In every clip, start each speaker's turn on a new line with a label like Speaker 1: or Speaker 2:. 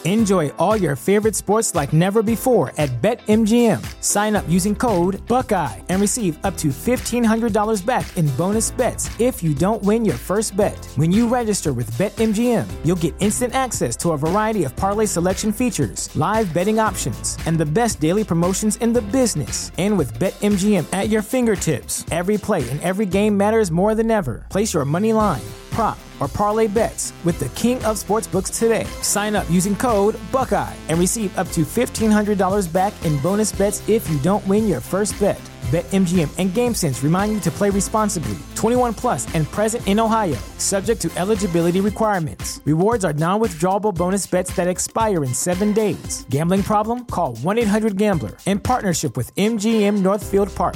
Speaker 1: Enjoy all your favorite sports like never before at BetMGM. Sign up using code Buckeye and receive up to $1,500 back in bonus bets if you don't win your first bet. When you register with BetMGM, you'll get instant access to a variety of parlay selection features, live betting options, and the best daily promotions in the business. And with BetMGM at your fingertips, every play and every game matters more than ever. Place your money line, prop, or parlay bets with the king of sportsbooks today. Sign up using code Buckeye and receive up to $1,500 back in bonus bets if you don't win your first bet. BetMGM and GameSense remind you to play responsibly. 21 plus and present in Ohio, subject to eligibility requirements. Rewards are non-withdrawable bonus bets that expire in 7 days. Gambling problem? Call 1-800-GAMBLER. In partnership with MGM Northfield Park.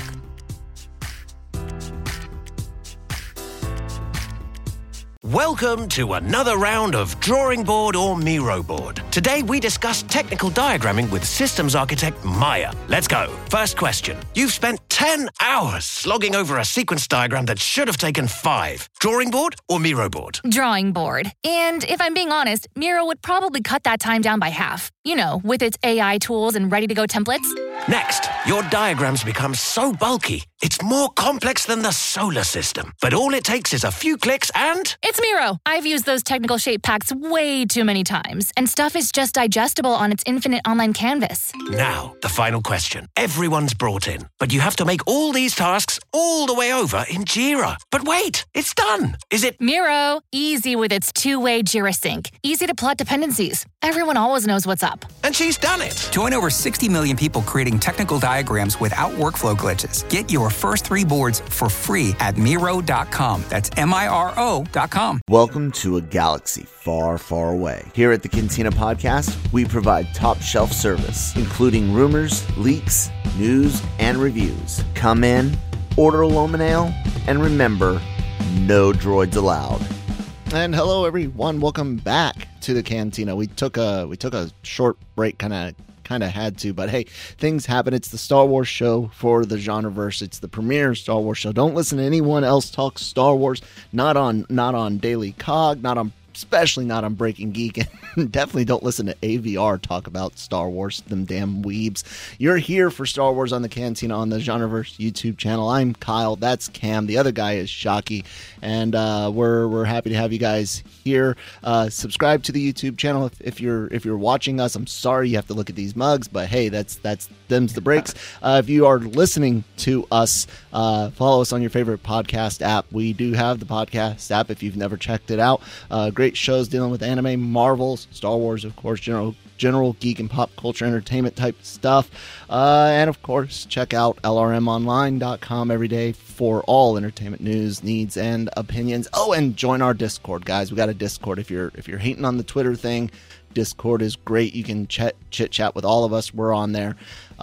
Speaker 2: Welcome to another round of Drawing Board or Miro Board. Today we discuss technical diagramming with systems architect Maya. Let's go. First question. You've spent 10 hours slogging over a sequence diagram that should have taken 5. Drawing board or Miro board?
Speaker 3: Drawing board. And if I'm being honest, Miro would probably cut that time down by half. You know, with its AI tools and ready-to-go templates.
Speaker 2: Next, your diagrams become so bulky, it's more complex than the solar system. But all it takes is a few clicks and...
Speaker 3: It's Miro. I've used those technical shape packs way too many times, and stuff is just digestible on its infinite online canvas.
Speaker 2: Now, the final question. Everyone's brought in, but you have to make all these tasks all the way over in Jira. But wait, it's done. Is it...
Speaker 3: Miro. Easy with its two-way Jira sync. Easy to plot dependencies. Everyone always knows what's up.
Speaker 2: And she's done it.
Speaker 4: Join over 60 million people creating technical diagrams without workflow glitches. Get your first 3 boards for free at Miro.com. That's Miro.com.
Speaker 5: Welcome to a galaxy far, far away. Here at the Cantina Podcast, we provide top shelf service, including rumors, leaks, news, and reviews. Come in, order a Loman Ale, and remember, no droids allowed.
Speaker 6: And hello, everyone. Welcome back to the Cantina. We took a short break, kind of had to, but hey, things happen. It's the Star Wars show for the Genreverse. It's the premier Star Wars show. Don't listen to anyone else talk Star Wars. Not on Daily Cog. Especially not on Breaking Geek, and definitely don't listen to AVR talk about Star Wars, them damn weebs. You're here for Star Wars on the Cantina on the Genreverse YouTube channel. I'm Kyle, that's Cam, the other guy is Shockey, and we're happy to have you guys here. Subscribe to the YouTube channel if you're watching us. I'm sorry you have to look at these mugs, but hey, that's them's the breaks. If you are listening to us, follow us on your favorite podcast app. We do have the podcast app if you've never checked it out. Great shows dealing with anime, Marvels, Star Wars, of course, general geek and pop culture entertainment type stuff. And of course, check out lrmonline.com every day for all entertainment news, needs, and opinions. Oh, and join our Discord, guys. We got a Discord. If you're hating on the Twitter thing, Discord is great. You can chit chat with all of us. We're on there.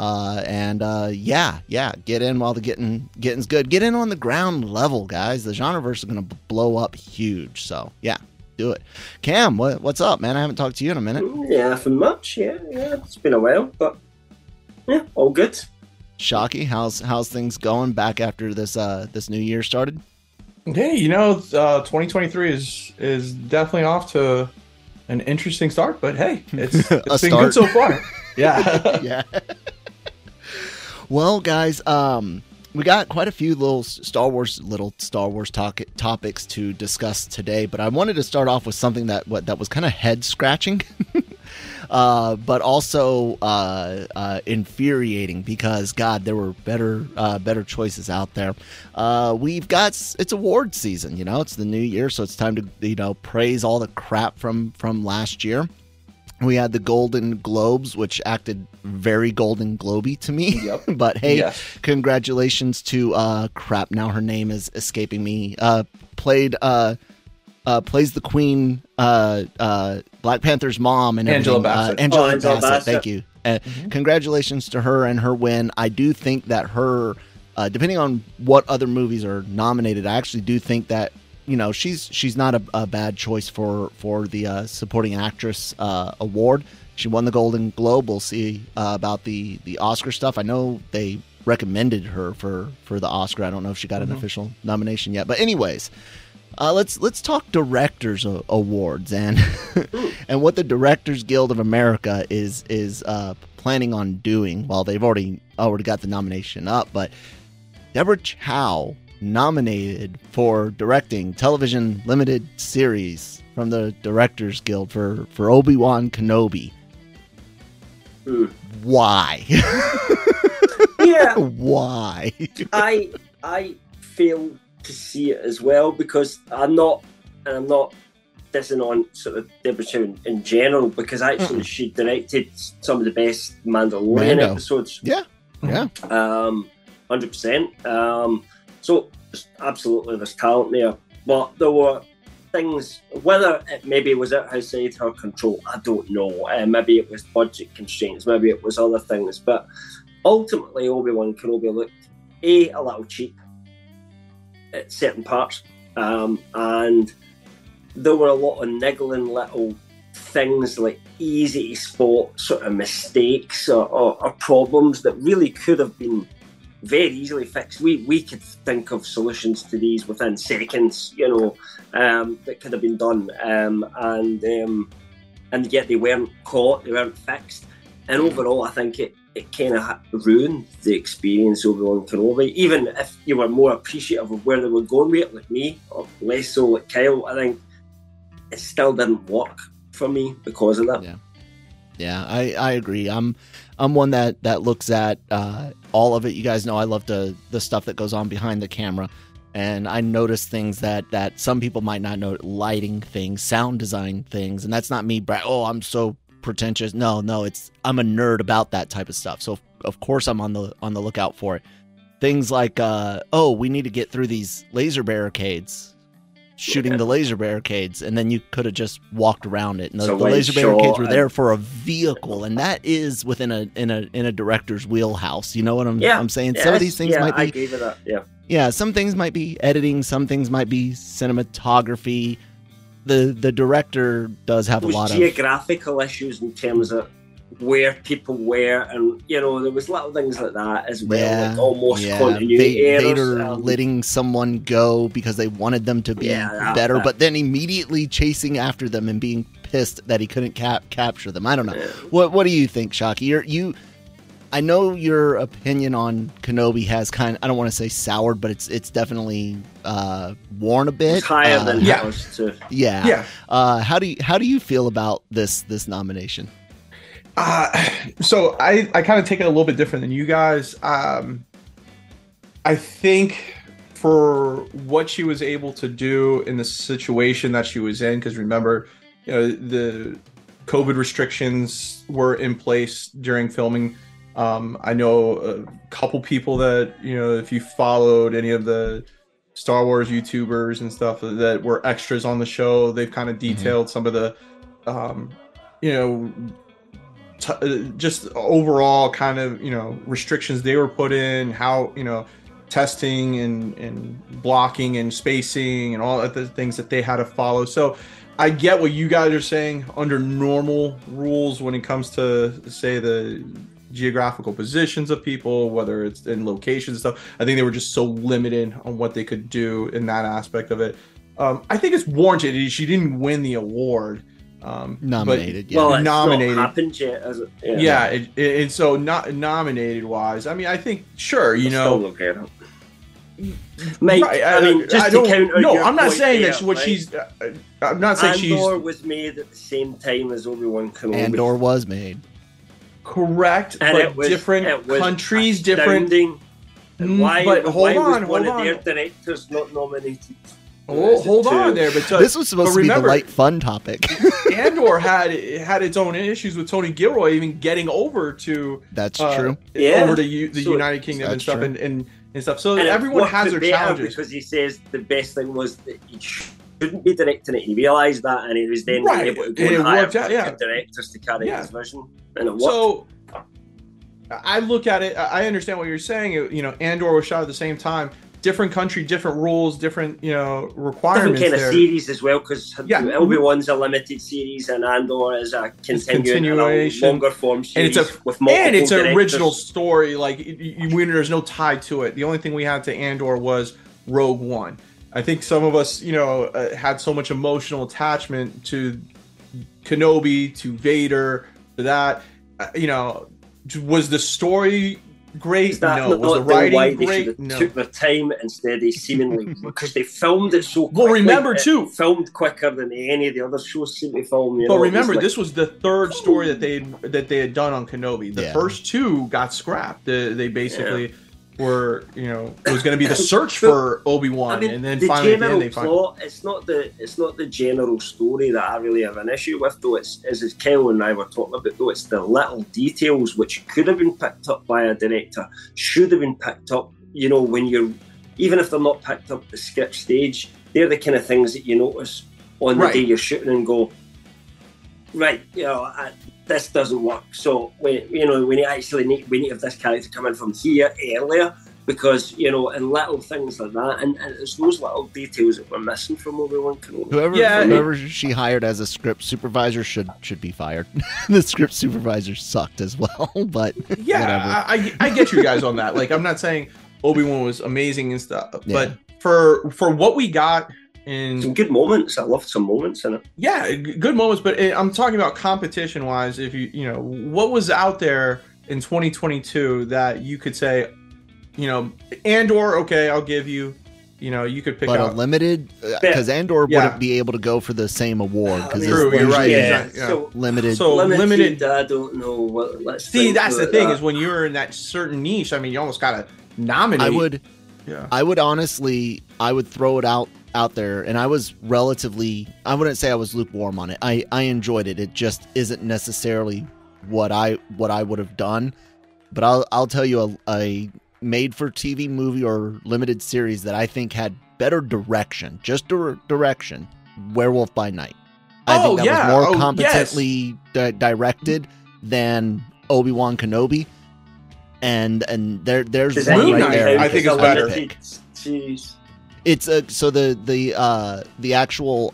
Speaker 6: Get in while the getting's good. Get in on the ground level, guys. The Genreverse is going to blow up huge. So, yeah. Do it. Cam, what's up, man? I haven't talked to you in a minute.
Speaker 7: Yeah, nothing much. Yeah. It's been a while, but yeah, all good.
Speaker 6: Shockey, how's things going back after this new year started?
Speaker 8: Hey, 2023 is definitely off to an interesting start, but hey, it's been good so far. Yeah.
Speaker 6: Yeah. Well, guys, we got quite a few little Star Wars topics to discuss today, but I wanted to start off with something that was kind of head scratching, but also infuriating because God, there were better choices out there. It's award season, it's the new year, so it's time to praise all the crap from last year. We had the Golden Globes, which acted very Golden Globy to me.
Speaker 8: Yep.
Speaker 6: But hey,
Speaker 8: yes.
Speaker 6: Congratulations to crap. Now her name is escaping me. Plays the Queen, Black Panther's mom, and
Speaker 8: Angela Bassett.
Speaker 6: Angela Bassett. Thank you. Congratulations to her and her win. I do think that her, depending on what other movies are nominated, I actually do think that. She's not a bad choice for the supporting actress award. She won the Golden Globe. We'll see about the Oscar stuff. I know they recommended her for the Oscar. I don't know if she got an official nomination yet. But anyways, let's talk directors awards, and And what the Directors Guild of America is planning on doing, well, they've already got the nomination up, but Deborah Chow nominated for directing television limited series from the Directors Guild for Obi-Wan Kenobi. Why?
Speaker 7: Yeah.
Speaker 6: Why?
Speaker 7: I fail to see it as well, because I'm not dissing on sort of Deborah Chow in general, because actually she directed some of the best Mandalorian episodes.
Speaker 6: Yeah.
Speaker 7: 100%. So absolutely there's talent there, but there were things, whether it maybe was outside her control, I don't know. Maybe it was budget constraints, maybe it was other things, but ultimately Obi-Wan Kenobi looked a little cheap at certain parts, and there were a lot of niggling little things, like easy to spot sort of mistakes or problems that really could have been very easily fixed. We could think of solutions to these within seconds, that could have been done, and yet they weren't caught, they weren't fixed, and overall I think it kind of ruined the experience of Obi-Wan Kenobi. Even if you were more appreciative of where they were going with it, like me, or less so like Kyle, I think it still didn't work for me because of that.
Speaker 6: Yeah, I agree. I'm one that looks at all of it. You guys know I love the stuff that goes on behind the camera, and I notice things that some people might not know, lighting things, sound design things, and that's not me. I'm so pretentious. No, I'm a nerd about that type of stuff. So of course I'm on the lookout for it. Things like we need to get through these laser barricades. Shooting the laser barricades, and then you could have just walked around it. And the laser barricades were there for a vehicle, and that is within a director's wheelhouse. You know what I'm saying? Some of these things might be.
Speaker 7: I gave it up.
Speaker 6: Yeah. Some things might be editing. Some things might be cinematography. The director does have a lot of
Speaker 7: geographical issues in terms of where people were, and there was little things like that as well, like almost continuity errors.
Speaker 6: Vader letting someone go because they wanted them to be better, but then immediately chasing after them and being pissed that he couldn't capture them. I don't know. What do you think, Shockey? I know your opinion on Kenobi has kind of, I don't want to say soured, but it's definitely worn a bit.
Speaker 7: It's higher than ours too.
Speaker 6: Yeah. How do you feel about this nomination?
Speaker 8: So I kind of take it a little bit different than you guys. I think for what she was able to do in the situation that she was in, because remember, the COVID restrictions were in place during filming. I know a couple people that, if you followed any of the Star Wars YouTubers and stuff that were extras on the show, they've kind of detailed some of the, just overall kind of restrictions they were put in, how testing and blocking and spacing and all of the things that they had to follow. So I get what you guys are saying under normal rules when it comes to, say, the geographical positions of people, whether it's in locations and stuff. I think they were just so limited on what they could do in that aspect of it. I think it's warranted. She didn't win the award.
Speaker 6: Nominated,
Speaker 8: but,
Speaker 7: well,
Speaker 8: nominated.
Speaker 7: Not happened yet, has it?
Speaker 8: And so not nominated wise. I mean, I think sure,
Speaker 7: Still look at it. Mate,
Speaker 8: right,
Speaker 7: I mean, just to counter your
Speaker 8: I'm not
Speaker 7: point
Speaker 8: saying
Speaker 7: there,
Speaker 8: that what
Speaker 7: right?
Speaker 8: she's. I'm not saying
Speaker 7: Andor was made at the same time as Obi-Wan Kenobi.
Speaker 6: Andor was made.
Speaker 8: Correct,
Speaker 7: and
Speaker 8: but
Speaker 7: it was,
Speaker 8: different countries, different.
Speaker 7: Why?
Speaker 8: But hold on,
Speaker 7: one of their directors not nominated?
Speaker 8: Hold on there, but
Speaker 6: this was supposed to be the light fun topipic.
Speaker 8: Andor had its own issues with Tony Gilroy even getting over to
Speaker 6: that's true.
Speaker 8: Over to the United Kingdom and stuff and stuff. So and everyone has their challenges.
Speaker 7: Because he says the best thing was that he shouldn't be directing it. He realised that, and he was then able to go and hire directors to carry his vision, and it worked.
Speaker 8: So I look at it. I understand what you're saying. Andor was shot at the same time. Different country, different rules, different requirements.
Speaker 7: Different kind of series as well, because Obi-Wan's a limited series and Andor is a continuation, longer form series with multiple
Speaker 8: and it's
Speaker 7: directors.
Speaker 8: An original story. Like there's no tie to it. The only thing we had to Andor was Rogue One. I think some of us, had so much emotional attachment to Kenobi to Vader to that. Was the story great? No. Was the writing great?
Speaker 7: No. Took their time instead of seemingly because they filmed it so quickly.
Speaker 8: Well, remember too,
Speaker 7: filmed quicker than any of the other shows seem to film.
Speaker 8: But remember, this was the third story that they had done on Kenobi. The first two got scrapped. They basically were, it was going to be the search for Obi-Wan, and then finally at the end they
Speaker 7: plot. It's not the general story that I really have an issue with, though. It's as Kyle and I were talking about, though. It's the little details which could have been picked up by a director, should have been picked up. When you're, even if they're not picked up at the script stage, they're the kind of things that you notice on the day you're shooting and go, right, this doesn't work. So we actually need to have this character come in from here earlier, because and little things like that, and it's those little details that we're missing from Obi-Wan Kenobi.
Speaker 6: Whoever she hired as a script supervisor should be fired. The script supervisor sucked as well, but whatever.
Speaker 8: I get you guys on that. Like, I'm not saying Obi-Wan was amazing and stuff, but for what we got. And
Speaker 7: some good moments. I loved some moments in it.
Speaker 8: Yeah, good moments. But I'm talking about competition-wise. If what was out there in 2022 that you could say, Andor, okay, I'll give you. You could pick out.
Speaker 6: But a limited, because Andor wouldn't be able to go for the same award.
Speaker 8: True, you're right.
Speaker 7: Yeah.
Speaker 6: So limited.
Speaker 8: So limited.
Speaker 7: I don't know what. Let's
Speaker 8: see. That's the thing is when you're in that certain niche. I mean, you almost gotta nominate.
Speaker 6: I would honestly, throw it out there, and I was relatively, I wouldn't say I was lukewarm on it. I enjoyed it. It just isn't necessarily what I would have done. But I'll tell you a made for TV movie or limited series that I think had better direction, just direction. Werewolf by Night. I think that was more competently directed than Obi-Wan Kenobi. And there's one right there.
Speaker 8: I think it's better.
Speaker 7: Jeez.
Speaker 6: It's so the actual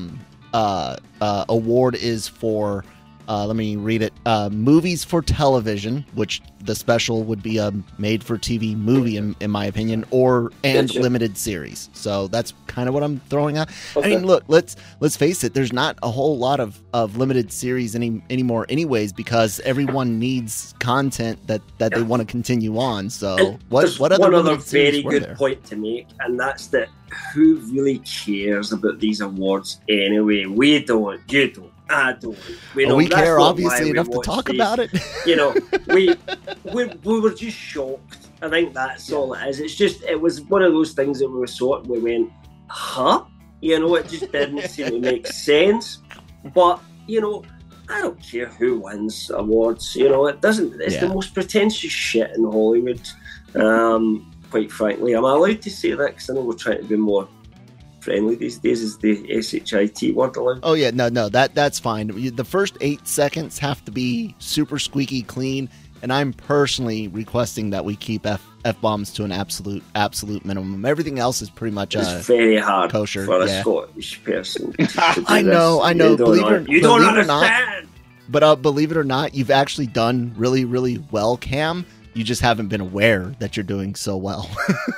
Speaker 6: award is for let me read it. Movies for television, which the special would be a made-for-TV movie, in my opinion, and limited series. So that's kind of what I'm throwing out. Okay. I mean, look, let's face it. There's not a whole lot of limited series anymore, anyways, because everyone needs content that they want to continue on. So what other
Speaker 7: one
Speaker 6: other
Speaker 7: very good point to make, and that's that who really cares about these awards anyway? We don't. You don't. I don't.
Speaker 6: We care obviously enough to talk about it.
Speaker 7: We were just shocked. I think that's all it is. It was one of those things that we went, huh? It just didn't seem to make sense. But I don't care who wins awards. It doesn't. It's the most pretentious shit in Hollywood. Quite frankly, am I allowed to say that? Because I know we're trying to be more friendly these days. Is the SHIT word allowed?
Speaker 6: Oh yeah, no, that's fine. The first 8 seconds have to be super squeaky clean, and I'm personally requesting that we keep F-bombs to an absolute minimum. Everything else is pretty much
Speaker 7: it's very hard
Speaker 6: kosher
Speaker 7: for a Scottish person.
Speaker 6: I know.
Speaker 7: You don't understand.
Speaker 6: But believe it or not, you've actually done really, really well, Cam. You just haven't been aware that you're doing so well.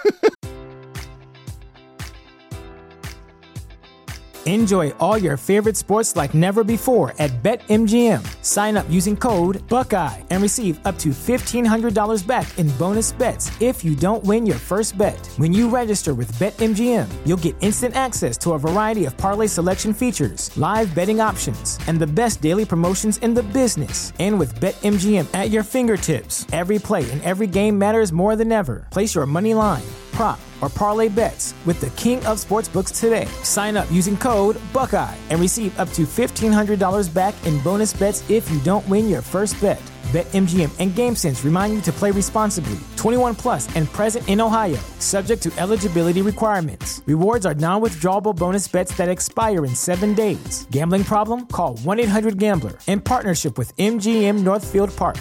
Speaker 1: Enjoy all your favorite sports like never before at BetMGM. Sign up using code Buckeye and receive up to $1,500 back in bonus bets if you don't win your first bet. When you register with BetMGM, you'll get instant access to a variety of parlay selection features, live betting options, and the best daily promotions in the business. And with BetMGM at your fingertips, every play and every game matters more than ever. Place your money line, prop, or parlay bets with the king of sportsbooks today. Sign up using code Buckeye and receive up to $1,500 back in bonus bets if you don't win your first bet. BetMGM and GameSense remind you to play responsibly. 21 plus and present in Ohio, subject to eligibility requirements. Rewards are non-withdrawable bonus bets that expire in 7 days. Gambling problem? Call 1-800-GAMBLER in partnership with MGM Northfield Park.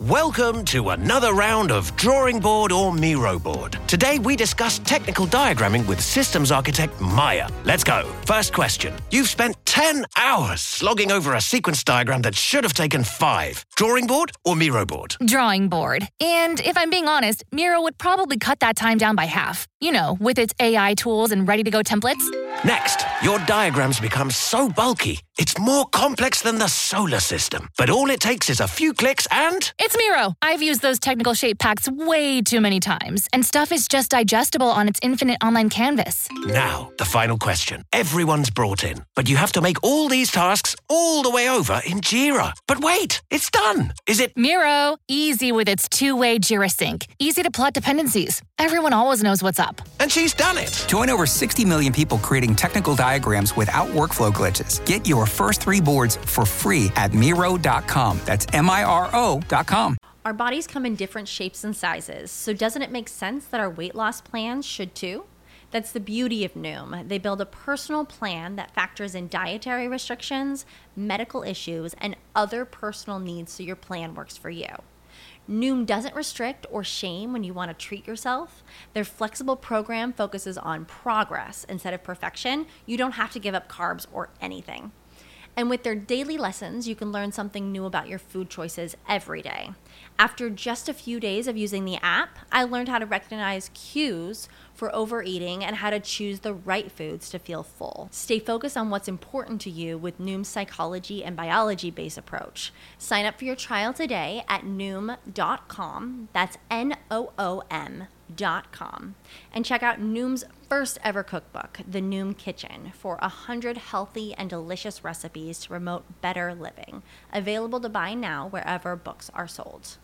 Speaker 2: Welcome to another round of Drawing Board or Miro Board. Today we discuss technical diagramming with systems architect Maya. Let's go. First question. You've spent 10 hours slogging over a sequence diagram that should have taken 5. Drawing board or Miro board?
Speaker 3: Drawing board. And if I'm being honest, Miro would probably cut that time down by half. You know, with its AI tools and ready-to-go templates.
Speaker 2: Next, your diagrams become so bulky, it's more complex than the solar system. But all it takes is a few clicks and...
Speaker 3: It's Miro. I've used those technical shape packs way too many times, and stuff is just digestible on its infinite online canvas.
Speaker 2: Now, the final question. Everyone's brought in, but you have to make all these tasks all the way over in Jira. But wait, it's done. Is it...
Speaker 3: Miro, easy with its two-way Jira sync. Easy to plot dependencies. Everyone always knows what's up.
Speaker 2: And she's done it.
Speaker 4: Join over 60 million people creating technical diagrams without workflow glitches. Get your first 3 boards for free at Miro.com. That's Miro.com.
Speaker 9: Our bodies come in different shapes and sizes, so doesn't it make sense that our weight loss plans should too? That's the beauty of Noom. They build a personal plan that factors in dietary restrictions, medical issues, and other personal needs so your plan works for you. Noom doesn't restrict or shame when you want to treat yourself. Their flexible program focuses on progress instead of perfection. You don't have to give up carbs or anything. And with their daily lessons, you can learn something new about your food choices every day. After just a few days of using the app, I learned how to recognize cues for overeating and how to choose the right foods to feel full. Stay focused on what's important to you with Noom's psychology and biology-based approach. Sign up for your trial today at Noom.com. That's Noom.com. And check out Noom's first ever cookbook, The Noom Kitchen, for 100 healthy and delicious recipes to promote better living. Available to buy now wherever books are sold.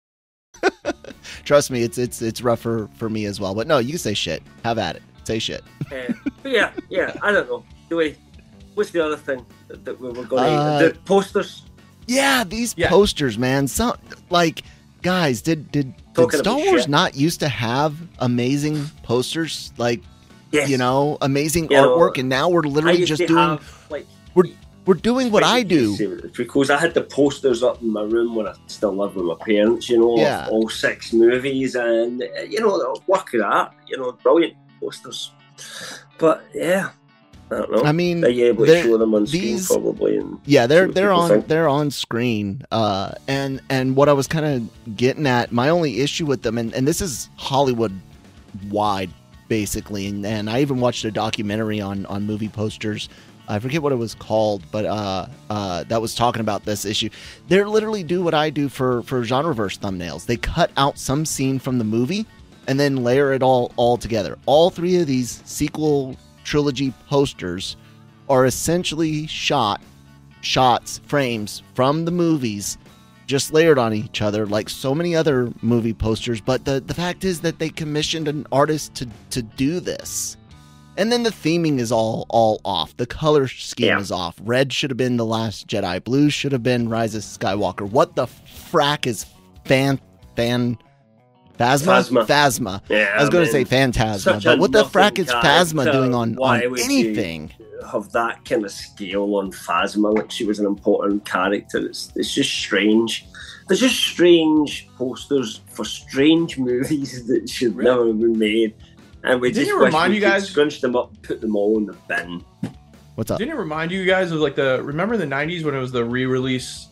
Speaker 6: Trust me, it's rough for me as well. But no, you can say shit. Have at it. Say shit.
Speaker 7: Yeah. I don't know. What's the other thing that we were going to... The posters?
Speaker 6: Yeah, these posters, man. Some, like, guys, did Star Wars not used to have amazing posters? Like, you know, amazing artwork, and now we're literally just doing... We're doing what I do.
Speaker 7: Because I had the posters up in my room when I still lived with my parents, you know, of all 6 movies, and, you know, work of art, you know, brilliant posters. But, yeah, I don't know.
Speaker 6: I mean,
Speaker 7: are you able to show them on screen, probably? And
Speaker 6: they're on screen. And what I was kind of getting at, my only issue with them, and this is Hollywood wide, basically, and I even watched a documentary on movie posters. I forget what it was called, but that was talking about this issue. They literally do what I do for Genreverse thumbnails. They cut out some scene from the movie and then layer it all together. All 3 of these sequel trilogy posters are essentially shots, frames from the movies, just layered on each other like so many other movie posters. But the fact is that they commissioned an artist to do this. And then the theming is all off. The color scheme is off. Red should have been The Last Jedi. Blue should have been Rise of Skywalker. What the frack is Phasma? Yeah, I was going to say Phantasma, but what the frack is Phasma doing on anything?
Speaker 7: Have that kind of scale on Phasma, like she was an important character. It's just strange. There's just strange posters for strange movies that should never have been made. And we
Speaker 8: Didn't it remind you guys,
Speaker 7: scrunch them up, put them all in the bin.
Speaker 6: What's up?
Speaker 8: Didn't it remind you guys of like remember the 90s when it was the re-release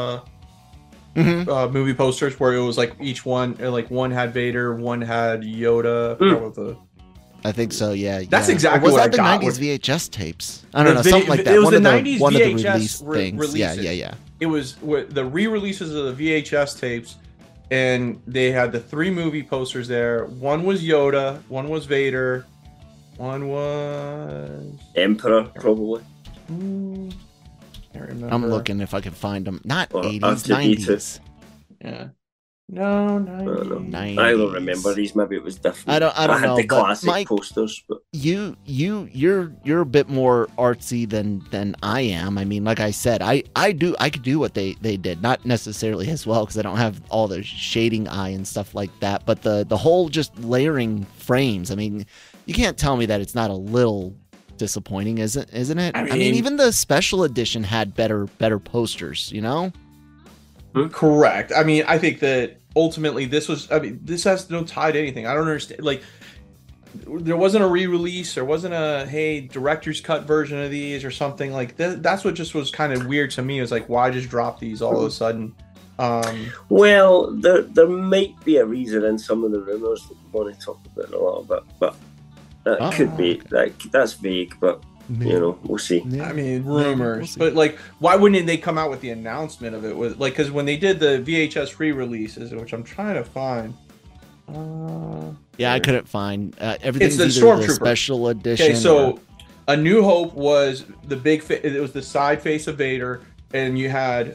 Speaker 8: movie posters where it was like each one, like one had Vader, one had Yoda.
Speaker 6: I think so. Yeah,
Speaker 8: that's exactly what I got.
Speaker 6: Was that the 90s VHS tapes? I don't know, something like that.
Speaker 8: It was the 90s
Speaker 6: one
Speaker 8: VHS
Speaker 6: of the release things. Yeah. It
Speaker 8: was the re-releases of the VHS tapes. And they had the 3 movie posters there. One was Yoda, one was Vader, one was
Speaker 7: Emperor, probably.
Speaker 8: I remember.
Speaker 6: I'm looking if I can find them. Not 80s, 90s.
Speaker 8: Yeah. No, 90s.
Speaker 7: I don't remember these. Maybe it was different.
Speaker 6: I don't know.
Speaker 7: I had the classic posters, but
Speaker 6: you're a bit more artsy than I am. I mean, like I said, I could do what they did, not necessarily as well because I don't have all the shading eye and stuff like that. But the whole just layering frames. I mean, you can't tell me that it's not a little disappointing, isn't it? I mean, even the special edition had better posters, you know.
Speaker 8: Correct. I mean, I think that ultimately this has no tie to anything. I don't understand. Like, there wasn't a re-release. There wasn't a, hey, director's cut version of these or something like that. That's what just was kind of weird to me. It was like, why just drop these all of a sudden?
Speaker 7: Well, there might be a reason in some of the rumors that we want to talk about a little bit, but that could be that's vague, but we'll see.
Speaker 8: I mean, rumors, but like, why wouldn't they come out with the announcement of it? With like, because when they did the VHS re-releases, which I'm trying to find.
Speaker 6: I couldn't find everything's
Speaker 8: it's the
Speaker 6: either the
Speaker 8: Stormtrooper
Speaker 6: special edition.
Speaker 8: Okay, so A New Hope was the big. It was the side face of Vader, and you had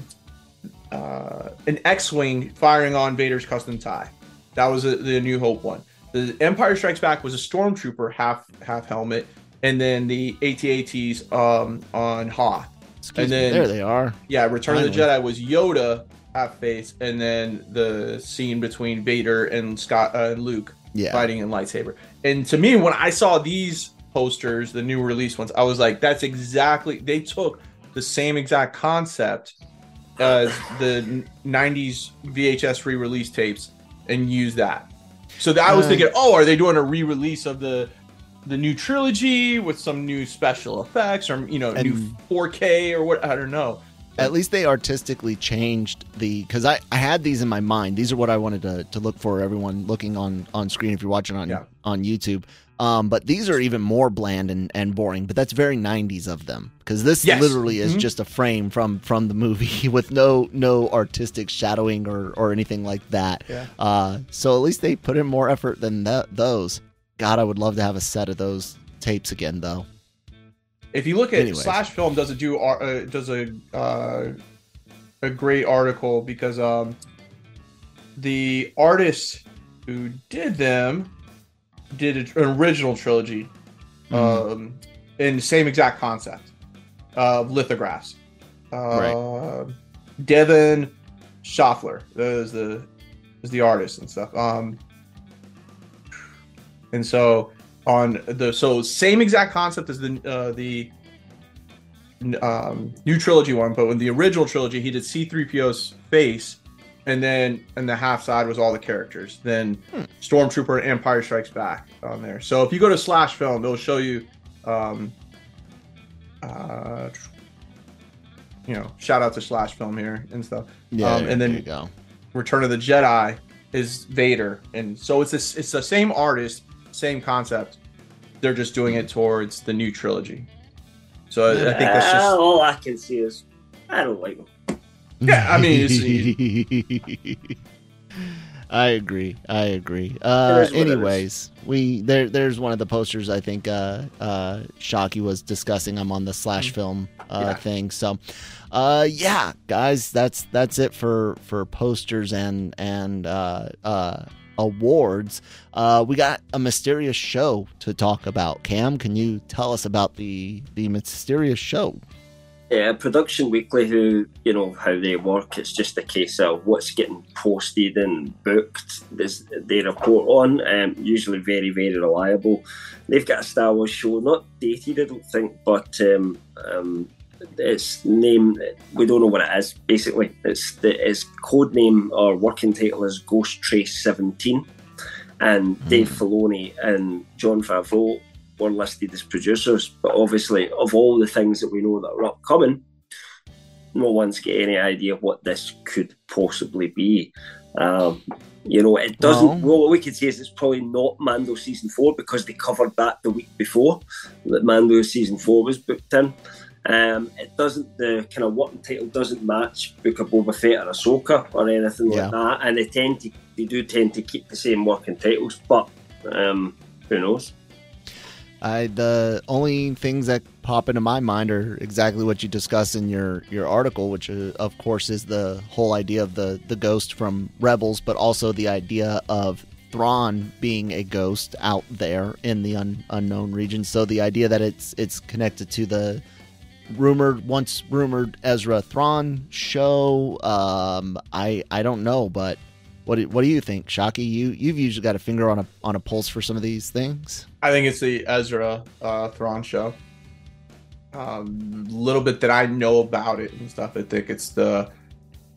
Speaker 8: an X-wing firing on Vader's custom tie. That was the New Hope one. The Empire Strikes Back was a Stormtrooper half helmet, and then the AT-ATs on Hoth. And then
Speaker 6: there they are.
Speaker 8: Yeah, Return of the Jedi was Yoda half face, and then the scene between Vader and Luke fighting in lightsaber. And to me, when I saw these posters, the new release ones, I was like, that's exactly, they took the same exact concept as the 90s VHS re-release tapes and used that. So that I was thinking, are they doing a re-release of the new trilogy with some new special effects or new 4K or what? I don't know.
Speaker 6: At least they artistically changed because I had these in my mind. These are what I wanted to look for, everyone looking on screen if you're watching on YouTube. But these are even more bland and boring, but that's very 90s of them because this literally is just a frame from the movie with no artistic shadowing or anything like that. Yeah. So at least they put in more effort than those. God, I would love to have a set of those tapes again, though.
Speaker 8: If you look at Slash Film, does a great article because the artist who did them did an original trilogy in the same exact concept of lithographs. Devin Schaffler is the artist and stuff. And so same exact concept as the new trilogy one, but in the original trilogy he did C-3PO's face, and then the half side was all the characters. Then Stormtrooper and Empire Strikes Back on there. So if you go to Slash Film, they'll show you shout out to Slash Film here and stuff. And then Return of the Jedi is Vader, and so it's the same artist, same concept. They're just doing it towards the new trilogy. So I think that's just
Speaker 7: all I can see is I don't like them.
Speaker 8: Yeah, I mean,
Speaker 6: I agree. Anyways, there's one of the posters I think Shockey was discussing. I'm on the Slash Film thing. So guys, that's it for posters and awards. We got a mysterious show to talk about. Cam, can you tell us about the mysterious show?
Speaker 7: Yeah, Production Weekly, how they work, it's just a case of what's getting posted and booked. They report on, usually very, very reliable. They've got a Star Wars show, not dated, I don't think, but its name, we don't know what it is, basically. Its code name or working title is Ghost Trace 17, and Dave Filoni and Jon Favreau were listed as producers, but obviously of all the things that we know that are upcoming, no one's got any idea what this could possibly be. It doesn't. Well, what we can say is it's probably not Mando season 4 because they covered that the week before that Mando season 4 was booked in. It doesn't. The kind of working title doesn't match Book of Boba Fett or Ahsoka or anything like that, and they do tend to keep the same working titles, but who knows?
Speaker 6: The only things that pop into my mind are exactly what you discussed in your article, which of course is the whole idea of the ghost from Rebels, but also the idea of Thrawn being a ghost out there in the unknown region. So the idea that it's connected to the once rumored Ezra Thrawn show. I don't know, but what do you think, Shockey? You've usually got a finger on a pulse for some of these things.
Speaker 8: I think it's the Ezra Thrawn show. Little bit that I know about it and stuff. I think it's the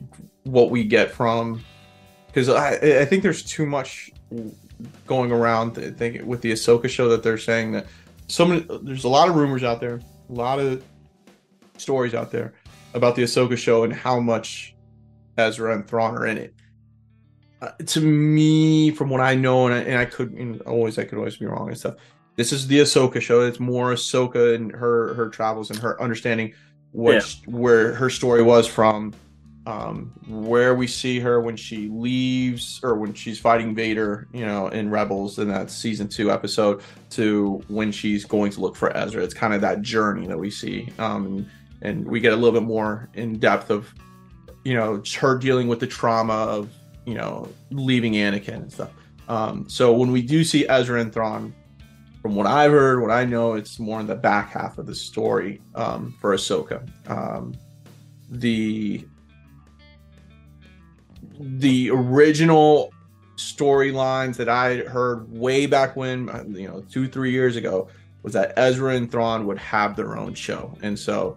Speaker 8: what we get from, because I think there's too much going around with the Ahsoka show that they're saying that there's a lot of rumors out there, a lot of stories out there about the Ahsoka show and how much Ezra and Thrawn are in it. To me, from what I know, and I could always be wrong and stuff. This is the Ahsoka show. It's more Ahsoka and her travels and her understanding where her story was from, where we see her when she leaves or when she's fighting Vader, in Rebels in that season 2 episode, to when she's going to look for Ezra. It's kind of that journey that we see, and we get a little bit more in depth of, her dealing with the trauma of, leaving Anakin and stuff. So when we do see Ezra and Thrawn, from what I've heard, what I know, it's more in the back half of the story for Ahsoka. The original storylines that I heard way back when, 2-3 years ago, was that Ezra and Thrawn would have their own show. And so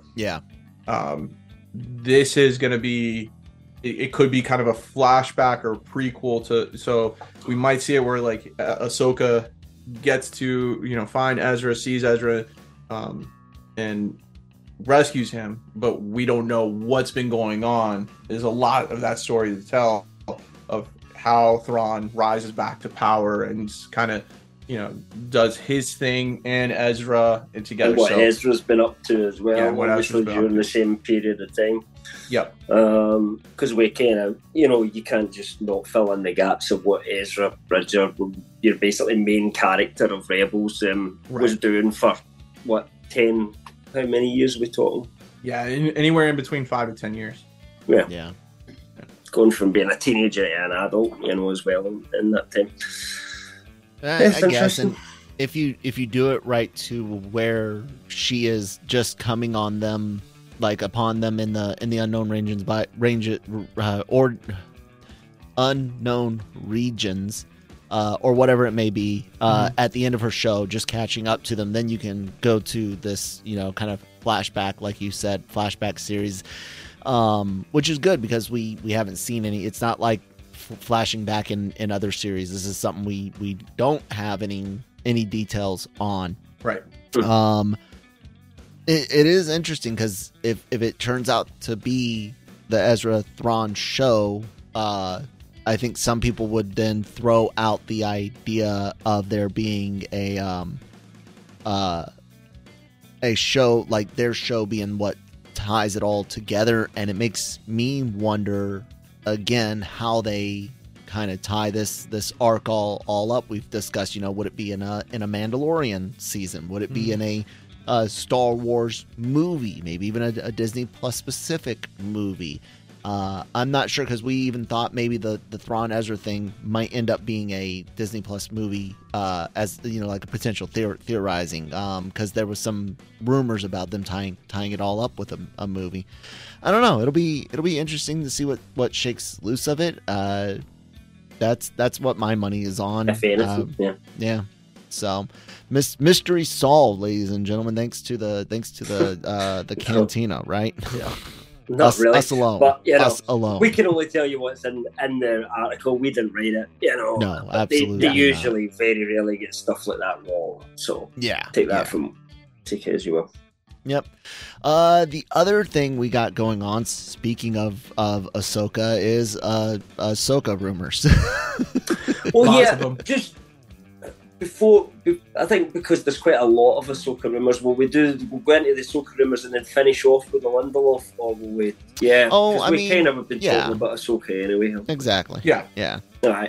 Speaker 8: this is going to be, it could be kind of a flashback or prequel to, so we might see it where like Ahsoka gets to, find Ezra, sees Ezra, and rescues him, but we don't know what's been going on. There's a lot of that story to tell of how Thrawn rises back to power and kind of, does his thing and Ezra and together.
Speaker 7: And what Ezra's been up to as well, obviously during the same period of time.
Speaker 8: Yep.
Speaker 7: Because we kind of, you can't just not fill in the gaps of what Ezra Bridger, your basically main character of Rebels, was doing for, 10, how many years are we talking?
Speaker 8: Yeah, anywhere in between 5 and 10 years.
Speaker 7: Yeah. Going from being a teenager to an adult, as well in that time.
Speaker 6: I guess, and if you do it right to where she is just coming on them, like upon them in the unknown regions or unknown regions, or whatever it may be, at the end of her show, just catching up to them, then you can go to this, kind of flashback, like you said, flashback series, which is good because we haven't seen any. It's not like flashing back in other series. This is something we don't have any details on.
Speaker 8: Right.
Speaker 6: It is interesting because if it turns out to be the Ezra Thrawn show, I think some people would then throw out the idea of there being a show, like their show being what ties it all together, and it makes me wonder again how they kind of tie this arc all up. We've discussed, would it be in a Mandalorian season? Would it be in a Star Wars movie? Maybe even a Disney Plus specific movie. I'm not sure, because we even thought maybe the Thrawn Ezra thing might end up being a Disney Plus movie, as like a potential theorizing, because there was some rumors about them tying it all up with a movie. I don't know. It'll be interesting to see what shakes loose of it. That's what my money is on. Yeah. So, mystery solved, ladies and gentlemen. Thanks to the Cantina, right?
Speaker 7: Yeah. Not really.
Speaker 6: Us alone.
Speaker 7: But,
Speaker 6: us alone.
Speaker 7: We can only tell you what's in the article. We didn't write it.
Speaker 6: No, absolutely.
Speaker 7: They usually very rarely get stuff like that wrong. So take it as you will.
Speaker 6: Yep. The other thing we got going on, speaking of Ahsoka, is Ahsoka rumors.
Speaker 7: Well, just before, I think because there's quite a lot of Ahsoka rumors, we'll go into the Ahsoka rumors and then finish off with the Lindelof, or will we? Yeah.
Speaker 6: Oh, I
Speaker 7: we
Speaker 6: mean,
Speaker 7: kind of have been talking about Ahsoka anyway.
Speaker 6: Exactly.
Speaker 8: Yeah.
Speaker 7: All right.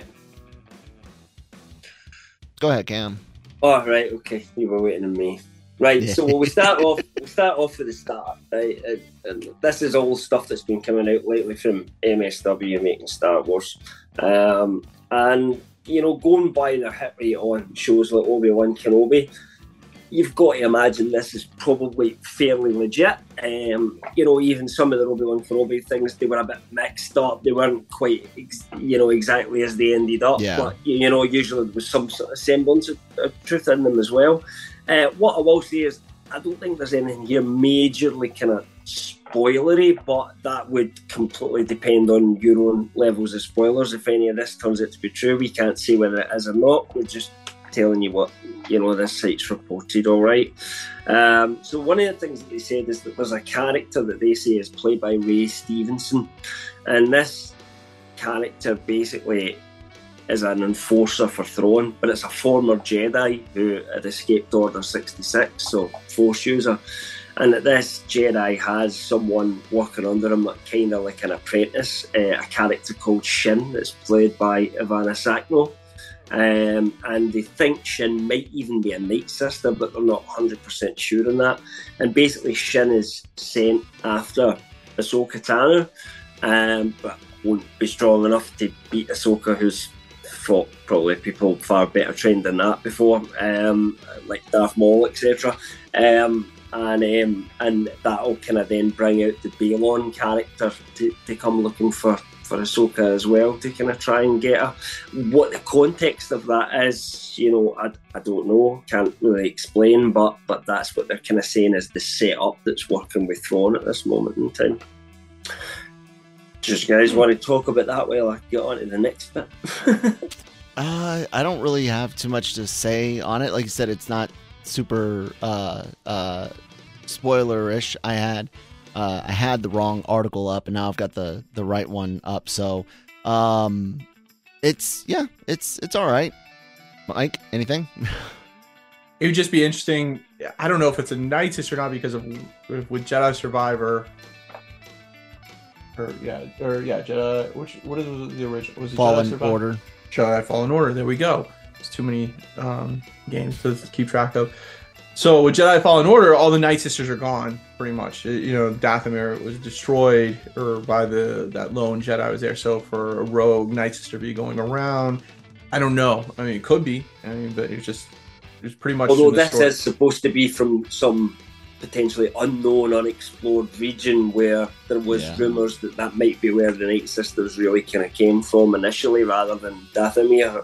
Speaker 6: Go ahead, Cam.
Speaker 7: Oh, right. Okay. You were waiting on me. Right.
Speaker 6: Yeah.
Speaker 7: So we start off. We'll start off at the start. Right. And this is all stuff that's been coming out lately from MSW making Star Wars, and going by their hit rate on shows like Obi-Wan Kenobi, you've got to imagine this is probably fairly legit. Even some of the Obi-Wan Kenobi things, they were a bit mixed up. They weren't quite, exactly as they ended up.
Speaker 6: Yeah.
Speaker 7: But, usually there was some sort of semblance of truth in them as well. What I will say is, I don't think there's anything here majorly kind of spoilery, but that would completely depend on your own levels of spoilers. If any of this turns out to be true, we can't say whether it is or not. We're just telling you what, this site's reported, all right? So one of the things that they said is that there's a character that they say is played by Ray Stevenson, and this character basically is an enforcer for Thrawn, but it's a former Jedi who had escaped Order 66, so Force user. And that this Jedi has someone working under him, kind of like an apprentice, a character called Shin, that's played by Ivana Sakno. And they think Shin might even be a Night Sister, but they're not 100% sure on that. And basically Shin is sent after Ahsoka Tano, but won't be strong enough to beat Ahsoka, who's fought probably people far better trained than that before, like Darth Maul, etc. And that'll kind of then bring out the Balon character to come looking for Ahsoka as well, to kind of try and get her. What the context of that is, I don't know, can't really explain, but that's what they're kind of saying is the setup that's working with Thrawn at this moment in time. Just guys want to talk about that while I get on to the next bit?
Speaker 6: I don't really have too much to say on it. Like you said, it's not super spoiler-ish. I had the wrong article up, and now I've got the right one up. So it's all right. Mike, anything?
Speaker 8: It would just be interesting. I don't know if it's a Night Sister or not, because with Jedi Survivor. Jedi. What is the original? Was it
Speaker 6: Fallen
Speaker 8: Jedi Survivor?
Speaker 6: Order?
Speaker 8: Jedi Fallen Order. There we go. It's too many games to keep track of. So with Jedi Fallen Order, all the Night Sisters are gone, pretty much. Dathomir was destroyed, or by that lone Jedi was there. So for a rogue Night Sister to be going around, I don't know. I mean, it could be. But it's pretty much.
Speaker 7: Although this is supposed to be from some potentially unknown, unexplored region where there was rumours that might be where the Night Sisters really kind of came from initially, rather than Dathomir.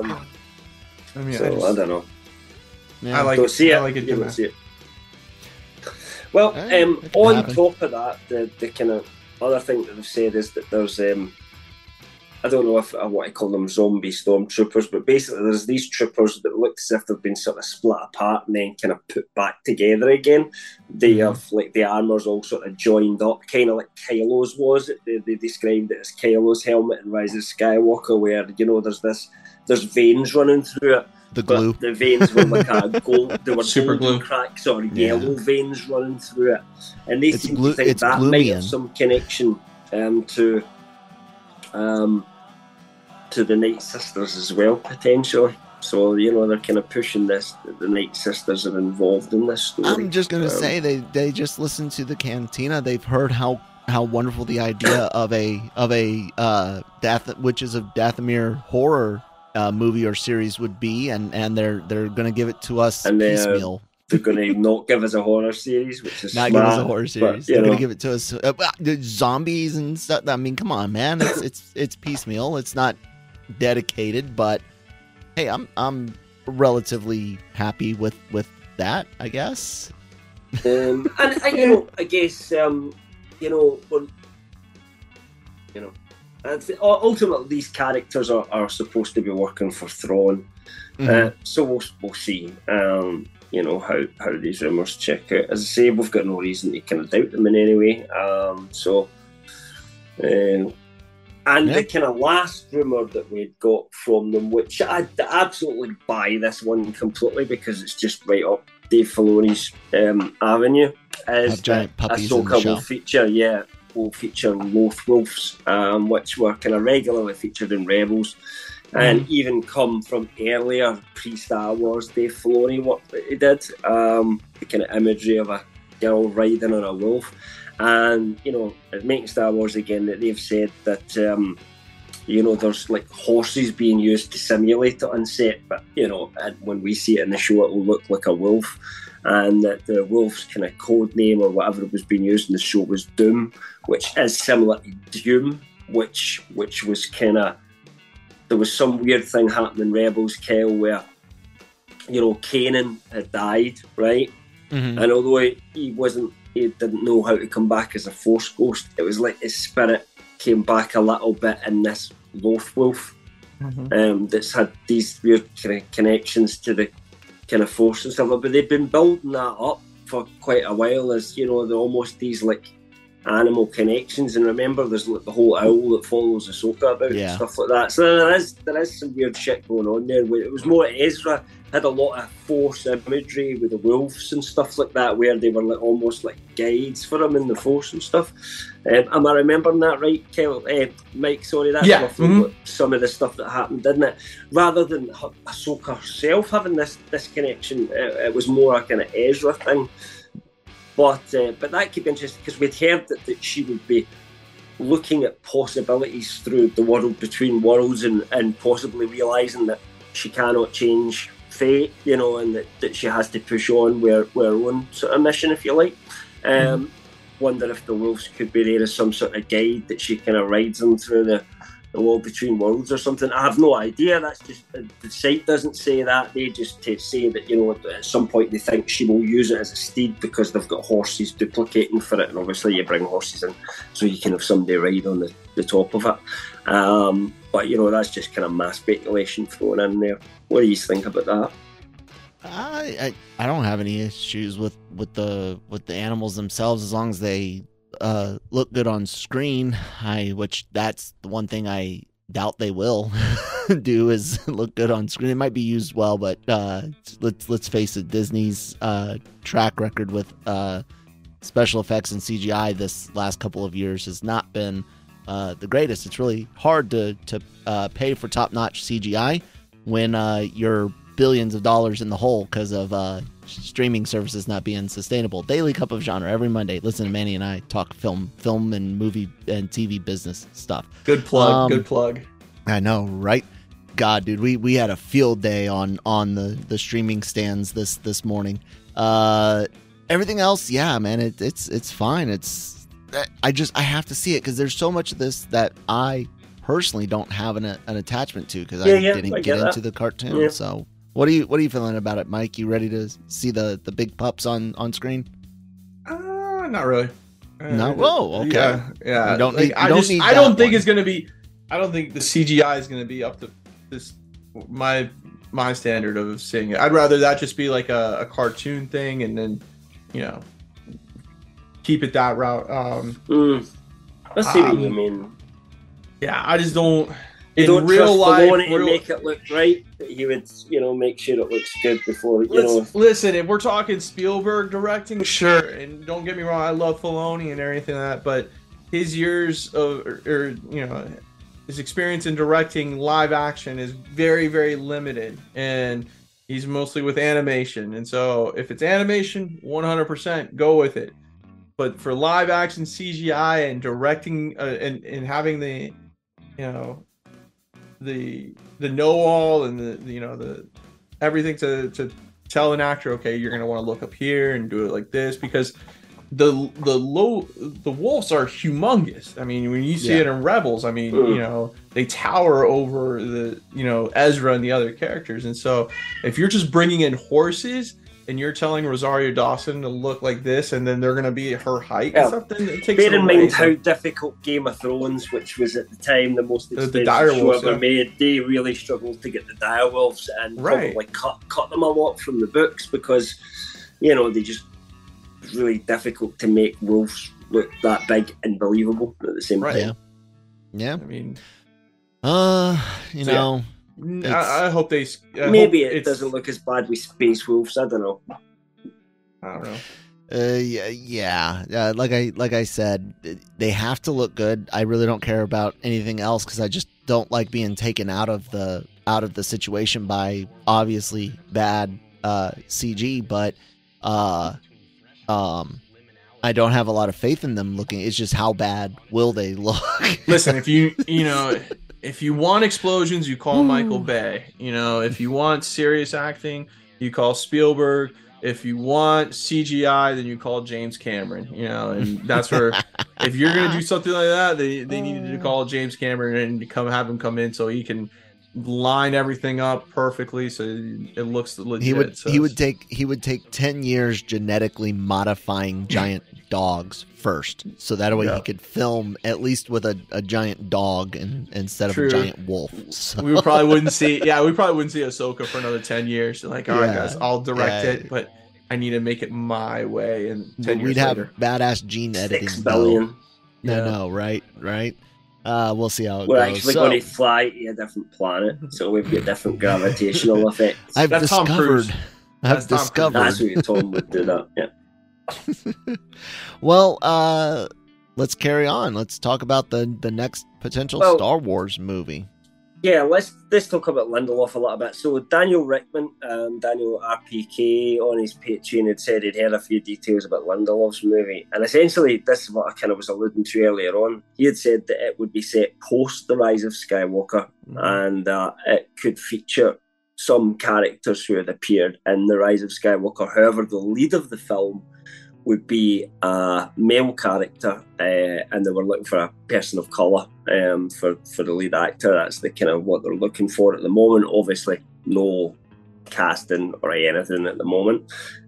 Speaker 7: I don't know.
Speaker 8: Yeah. I like
Speaker 7: don't
Speaker 8: it.
Speaker 7: See it.
Speaker 8: I like it.
Speaker 7: You don't see it. Well, on top of that, the kind of other thing that they've said is that there's I don't know if I want to call them zombie stormtroopers, but basically there's these troopers that look as if they've been sort of split apart and then kind of put back together again. They have, like, the armour's all sort of joined up, kind of like Kylo's was. They described it as Kylo's helmet in Rise of Skywalker, where, there's veins running through it.
Speaker 6: The glue.
Speaker 7: But the veins were like a gold, they were
Speaker 8: super
Speaker 7: golden
Speaker 8: glue
Speaker 7: cracks or yellow veins running through it. And they seem to think that might have some connection to the Night Sisters as well, potentially. So, they're kind of pushing this, that the Night Sisters are involved in this story.
Speaker 6: I'm just going to say they just listened to the Cantina. They've heard how wonderful the idea of a Witches of Dathomir horror movie or series would be, and they're going to give it to us piecemeal.
Speaker 7: They're going to not give us a horror series, which is
Speaker 6: not
Speaker 7: smart,
Speaker 6: give us a horror series. They're going to give it to us zombies and stuff. I mean, come on, man. It's piecemeal. It's not dedicated, but hey, I'm relatively happy with that, I guess.
Speaker 7: And I guess ultimately these characters are supposed to be working for Thrawn. So we'll see. How these rumours check out. As I say, we've got no reason to kind of doubt them in any way. The kind of last rumour that we'd got from them, which I absolutely buy this one completely because it's just right up Dave Filoni's avenue, is that Ahsoka will feature Loth Wolves, which were kind of regularly featured in Rebels. And even come from earlier pre-Star Wars Dave Filoni work that he did, the kind of imagery of a girl riding on a wolf. And, making Star Wars again, that they've said that, there's like horses being used to simulate it on set, but, and when we see it in the show, it'll look like a wolf. And that the wolf's kind of code name or whatever was being used in the show was Doom, which is similar to Doom, which was kind of, there was some weird thing happening in Rebels, Kel, where, Kanan had died, right? And although he wasn't he didn't know how to come back as a Force ghost. It was like his spirit came back a little bit in this Loth Wolf. That's had these weird kind of connections to the kind of Force and stuff. But they've been building that up for quite a while, as you know, they're almost these like animal connections. And remember, there's like the whole owl that follows Ahsoka about and stuff like that. So there is some weird shit going on there. It was more Ezra had a lot of Force imagery with the wolves and stuff like that, where they were like almost like guides for him in the Force and stuff. Am I remembering that right, Mike? Sorry, that's roughly some of the stuff that happened, didn't it? Rather than Ahsoka herself having this connection, it was more a kind of Ezra thing. But that could be interesting, because we'd heard that she would be looking at possibilities through the world between worlds and possibly realising that she cannot change fate, you know, and that she has to push on with her own sort of mission, if you like. Wonder if the wolves could be there as some sort of guide that she kind of rides them through the world between worlds or something. I have no idea. That's just, the site doesn't say that. They just say that, you know, at some point they think she will use it as a steed because they've got horses duplicating for it, and obviously you bring horses in so you can have somebody ride on the top of it. But you know, that's just kind of mass speculation thrown in there. What do you think about that?
Speaker 6: I don't have any issues with the animals themselves, as long as they look good on screen. Which that's the one thing I doubt they will do, is look good on screen. It might be used well, but let's face it, Disney's track record with special effects and CGI this last couple of years has not been the greatest. It's really hard to pay for top-notch CGI when you're billions of dollars in the hole because of streaming services not being sustainable. Daily Cup of Genre every Monday. Listen to Manny and I talk film and movie and TV business stuff.
Speaker 8: Good plug. Good plug.
Speaker 6: I know, right? God, dude, we had a field day on the streaming stands this morning. Everything else, yeah, man, it's fine. I have to see it because there's so much of this that I personally don't have an attachment to, because I didn't get into the cartoon. Yeah. So what are you feeling about it, Mike? You ready to see the big pups on screen?
Speaker 8: Not really.
Speaker 6: No. Whoa. Okay.
Speaker 8: Yeah.
Speaker 6: I don't think
Speaker 8: the CGI is going to be up to this my standard of seeing it. I'd rather that just be like a cartoon thing, and then, you know, keep it that route.
Speaker 7: Let's see what you mean.
Speaker 8: Yeah, I just don't.
Speaker 7: You don't trust Filoni to make it look right. He would, you know, make sure it looks good before,
Speaker 8: Listen, if we're talking Spielberg directing, sure. And don't get me wrong, I love Filoni and everything like that, but his years of, or you know, his experience in directing live action is very, very limited, and he's mostly with animation. And so, if it's animation, 100% go with it. But for live action CGI and directing and having the, you know, the know-all and the everything to tell an actor, okay, you're gonna want to look up here and do it like this, because the wolves are humongous. I mean, when you see it in Rebels, I mean, you know, they tower over the, you know, Ezra and the other characters. And so if you're just bringing in horses and you're telling Rosario Dawson to look like this, and then they're going to be her height and something, it takes.
Speaker 7: Bear in mind how difficult Game of Thrones, which was at the time the most expensive show ever made, they really struggled to get the direwolves and probably cut them a lot from the books, because, you know, they just really difficult to make wolves look that big and believable at the same time.
Speaker 6: Yeah.
Speaker 8: I mean,
Speaker 6: you know.
Speaker 8: I hope they.
Speaker 7: Maybe it doesn't look as bad with Space Wolves. I don't know.
Speaker 6: Like I said, they have to look good. I really don't care about anything else, because I just don't like being taken out of the situation by obviously bad CG. But I don't have a lot of faith in them looking. It's just how bad will they look?
Speaker 8: Listen, if if you want explosions, you call Michael Bay. You know, if you want serious acting, you call Spielberg. If you want CGI, then you call James Cameron. You know, and that's where, if you're gonna do something like that, they needed to call James Cameron and have him come in so he can line everything up perfectly so it looks legit.
Speaker 6: He would take 10 years genetically modifying giant dogs first, so that way he could film at least with a giant dog instead of a giant wolf. So.
Speaker 8: We probably wouldn't see Ahsoka for another 10 years. Like, all right, guys, I'll direct it, but I need to make it my way. And 10 years
Speaker 6: we'd
Speaker 8: later,
Speaker 6: have badass gene editing.
Speaker 7: 6 billion.
Speaker 6: No, right. We'll see how it
Speaker 7: We're
Speaker 6: goes.
Speaker 7: actually going to fly to a different planet, so we've got different gravitational effects.
Speaker 6: That's Tom Cruise.
Speaker 7: That's what you told him would do that. Yeah.
Speaker 6: Well, let's carry on. Let's talk about the next potential Star Wars movie.
Speaker 7: Yeah, let's talk about Lindelof a little bit. So Daniel Rickman, Daniel RPK on his Patreon had said he'd heard a few details about Lindelof's movie. And essentially, this is what I kind of was alluding to earlier on. He had said that it would be set post The Rise of Skywalker, and it could feature some characters who had appeared in The Rise of Skywalker. However, the lead of the film would be a male character, and they were looking for a person of colour for the lead actor. That's the kind of what they're looking for at the moment. Obviously, no casting or anything at the moment.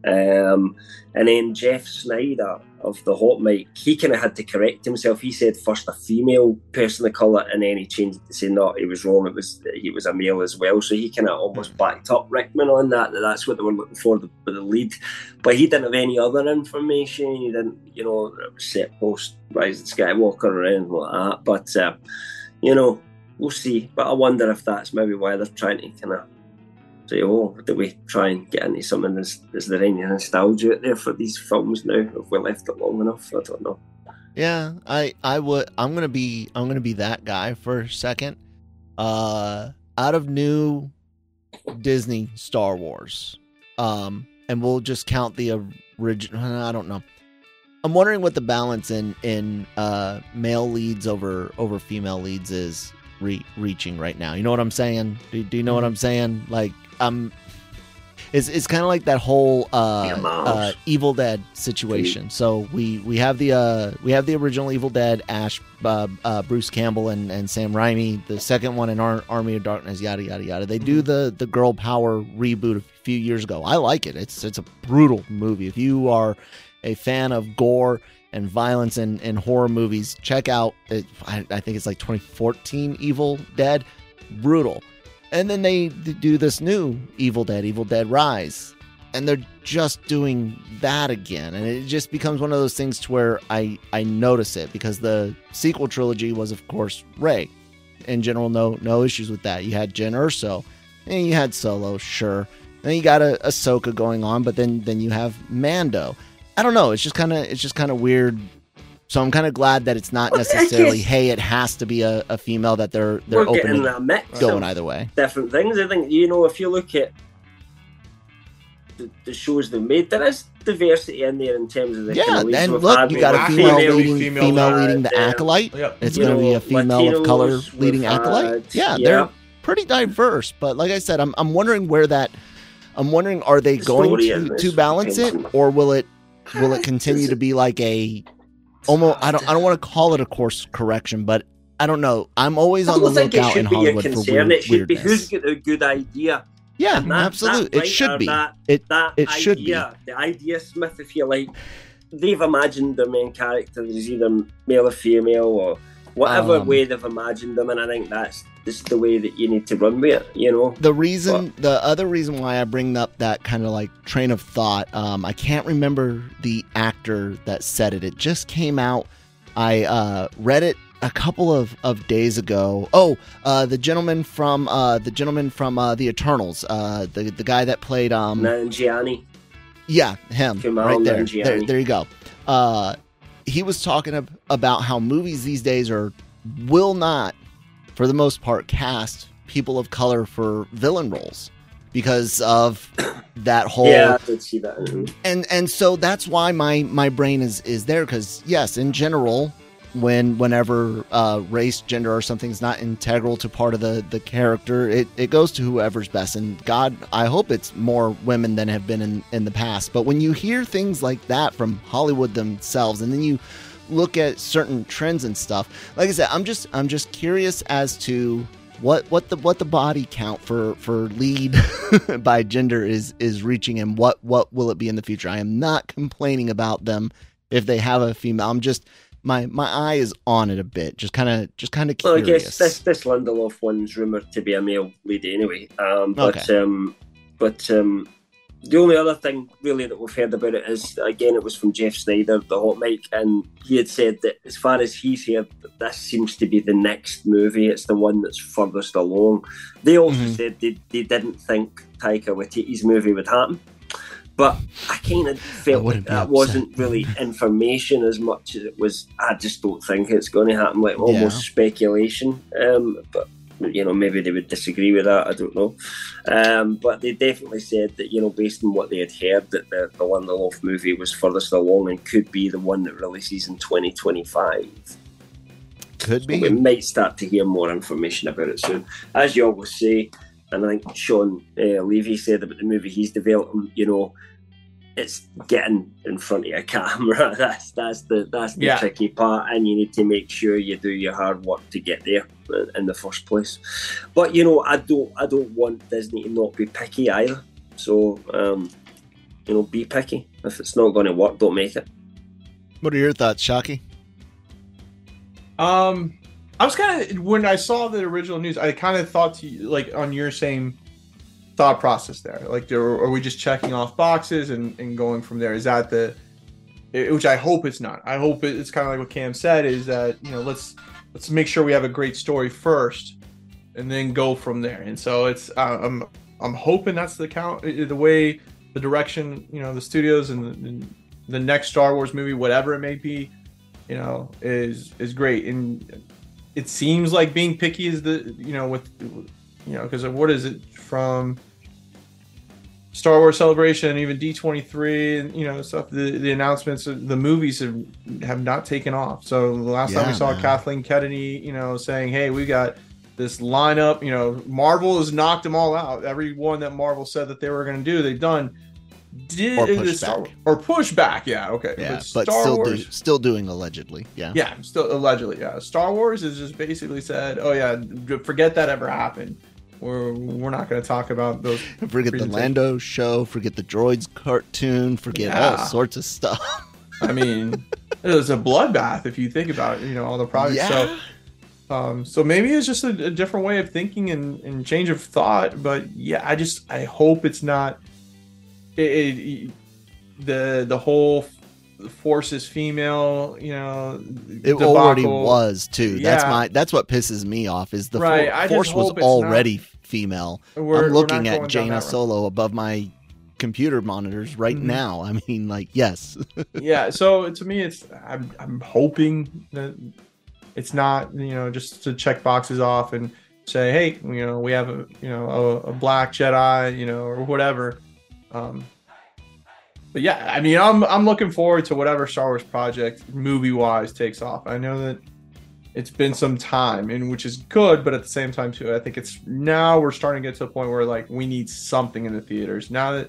Speaker 7: And then Jeff Snyder of the Hot Mic, he kind of had to correct himself. He said first a female person of colour, and then he changed it to say no, he was wrong. He was a male as well. So he kind of almost backed up Rickman on that. That's what they were looking for the lead. But he didn't have any other information. He didn't, it was set post Rise of Skywalker or anything like that. But we'll see. But I wonder if that's maybe why they're trying to kind of say, do we try and get into something? Is there any nostalgia out there for these films now? Have we left it long enough? I don't know.
Speaker 6: Yeah, I would. I'm gonna be that guy for a second. Out of new Disney Star Wars, and we'll just count the original. I don't know. I'm wondering what the balance in male leads over female leads is reaching right now. You know what I'm saying? Do you know what I'm saying? Like, it's kind of like that whole Evil Dead situation. So we have the original Evil Dead, Ash, Bruce Campbell and Sam Raimi. The second one in Army of Darkness, yada yada yada. They do the Girl Power reboot a few years ago. I like it. It's a brutal movie. If you are a fan of gore and violence in horror movies, check out it. I think it's like 2014 Evil Dead. Brutal. And then they do this new Evil Dead Rise, and they're just doing that again, and it just becomes one of those things to where I notice it, because the sequel trilogy was, of course, Rey. In general, no issues with that. You had Jyn Erso, and you had Solo, sure, and then you got Ahsoka going on, but then you have Mando. I don't know. It's just kind of weird. So I'm kind of glad that it's not necessarily, hey, it has to be a female, that they're open to
Speaker 7: mix
Speaker 6: going either way.
Speaker 7: Different things. I think, if you look at the shows they've made, there is diversity in there in terms of the kind of leads. And look, you got a female leading the Acolyte. Yep. It's going to be a female Latinos of color leading Acolyte. They're pretty diverse. But like I said, I'm wondering where that. I'm wondering, are they going to balance it, or will it continue to be like a almost? I don't want to call it a course correction, but I don't know. I'm always on the lookout in Hollywood for it should be who's got a good idea.
Speaker 6: Yeah, absolutely. It should be. It should be.
Speaker 7: The idea Smith, if you like, they've imagined their main character is either male or female or whatever way they've imagined them, and I think that's just the way that you need to run with it,
Speaker 6: The other reason why I bring up that kind of like train of thought, I can't remember the actor that said it. It just came out. I read it a couple of days ago. The gentleman from the Eternals, the guy that played
Speaker 7: Nanjiani.
Speaker 6: Yeah, him.
Speaker 7: Kumail
Speaker 6: right there.
Speaker 7: Nanjiani.
Speaker 6: There you go. He was talking about how movies these days will not, for the most part, cast people of color for villain roles because of that whole.
Speaker 7: Yeah, I did see that. Mm-hmm.
Speaker 6: And so that's why my brain is there, because yes, in general, whenever race, gender, or something's not integral to part of the character, it goes to whoever's best. And God, I hope it's more women than have been in the past. But when you hear things like that from Hollywood themselves, and then you look at certain trends and stuff, like I said, I'm just curious as to what the body count for lead by gender is reaching, and what will it be in the future. I am not complaining about them if they have a female. I'm just my eye is on it a bit, just kind of curious.
Speaker 7: Well, I guess this Lindelof one's rumored to be a male lead anyway. But the only other thing really that we've heard about it is, again, it was from Jeff Snyder, the Hot Mic, and he had said that as far as he's heard, this seems to be the next movie. It's the one that's furthest along. They also said they didn't think Taika Waititi's movie would happen. But I kind of felt that wasn't really information as much as it was, I just don't think it's going to happen, like almost speculation. But, maybe they would disagree with that, I don't know. But they definitely said that, based on what they had heard, that the Lindelof movie was furthest along and could be the one that releases in 2025.
Speaker 6: Could be.
Speaker 7: So we might start to hear more information about it soon. As you always say, and I think Sean Levy said about the movie he's developing, it's getting in front of a camera. That's the tricky part, and you need to make sure you do your hard work to get there in the first place. But I don't want Disney to not be picky either. So be picky. If it's not going to work, don't make it.
Speaker 6: What are your thoughts, Shockey?
Speaker 8: I was kind of, when I saw the original news, I kind of thought like on your same thought process there. Like, are we just checking off boxes and going from there? Is that which I hope it's not. I hope it's kind of like what Cam said, is that, let's make sure we have a great story first and then go from there. And so it's, I'm hoping that's the way, the direction, the studios and the next Star Wars movie, whatever it may be, is great. And it seems like being picky is because what is it from Star Wars Celebration and even D23 and stuff, the announcements of the movies have not taken off. So the last time we saw Kathleen Kennedy, saying, hey, we got this lineup, Marvel has knocked them all out. Everyone that Marvel said that they were going to do, they've done. Or push back, okay.
Speaker 6: Yeah, but still doing allegedly,
Speaker 8: still allegedly, Star Wars has just basically said, forget that ever happened. We're not going to talk about those.
Speaker 6: Forget the Lando show, forget the droids cartoon, forget all sorts of stuff.
Speaker 8: I mean, it was a bloodbath if you think about it, all the projects. Yeah. So maybe it's just a different way of thinking and change of thought. But I hope it's not. The whole Force is female,
Speaker 6: it already was too. That's what pisses me off, is the Force was already female. I'm looking at Jaina Solo above my computer monitors right now. I mean, yes.
Speaker 8: So to me, I'm hoping that it's not, just to check boxes off and say, hey, we have a black Jedi, or whatever. But I mean, I'm looking forward to whatever Star Wars project movie-wise takes off. I know that it's been some time, and which is good, but at the same time too, I think it's now we're starting to get to a point where we need something in the theaters. Now that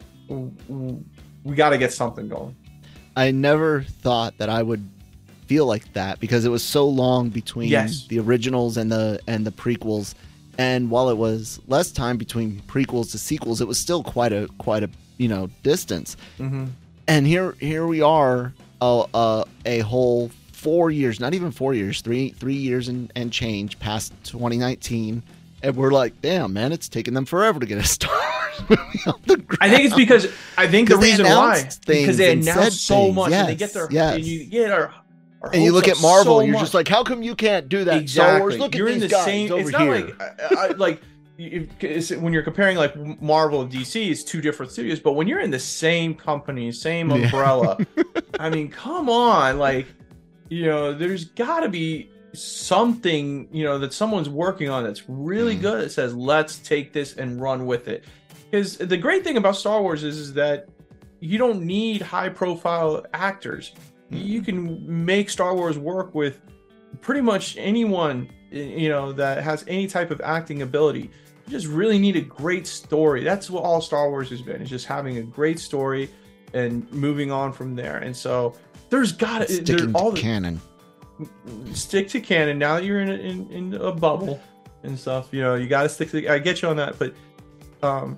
Speaker 8: we got to get something going.
Speaker 6: I never thought that I would feel like that, because it was so long between the originals and the prequels. And while it was less time between prequels to sequels, it was still quite a distance.
Speaker 8: Mm-hmm.
Speaker 6: And here we are, a whole 4 years, not even 4 years, three years and change past 2019, and we're like, damn, man, it's taken them forever to get a Star Wars movie off the ground.
Speaker 8: I think it's because the reason why, because they announced so much,
Speaker 6: and
Speaker 8: they get and you get our
Speaker 6: and you look at Marvel, you're just like, how come you can't do that?
Speaker 8: Exactly.
Speaker 6: Star Wars, look at these guys over here.
Speaker 8: It's not when you're comparing Marvel and DC, it's two different studios. But when you're in the same company, same umbrella, I mean, come on, there's got to be something that someone's working on that's really good. That says, let's take this and run with it. Because the great thing about Star Wars is that you don't need high-profile actors. You can make Star Wars work with pretty much anyone, that has any type of acting ability. You just really need a great story. That's what all Star Wars has been. It's just having a great story and moving on from there. And so there's got to
Speaker 6: sticking to canon.
Speaker 8: Stick to canon. Now that you're in a bubble and stuff, you got to stick to. I get you on that, but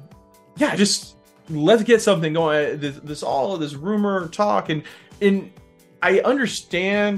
Speaker 8: just let's get something going. This rumor talk and I understand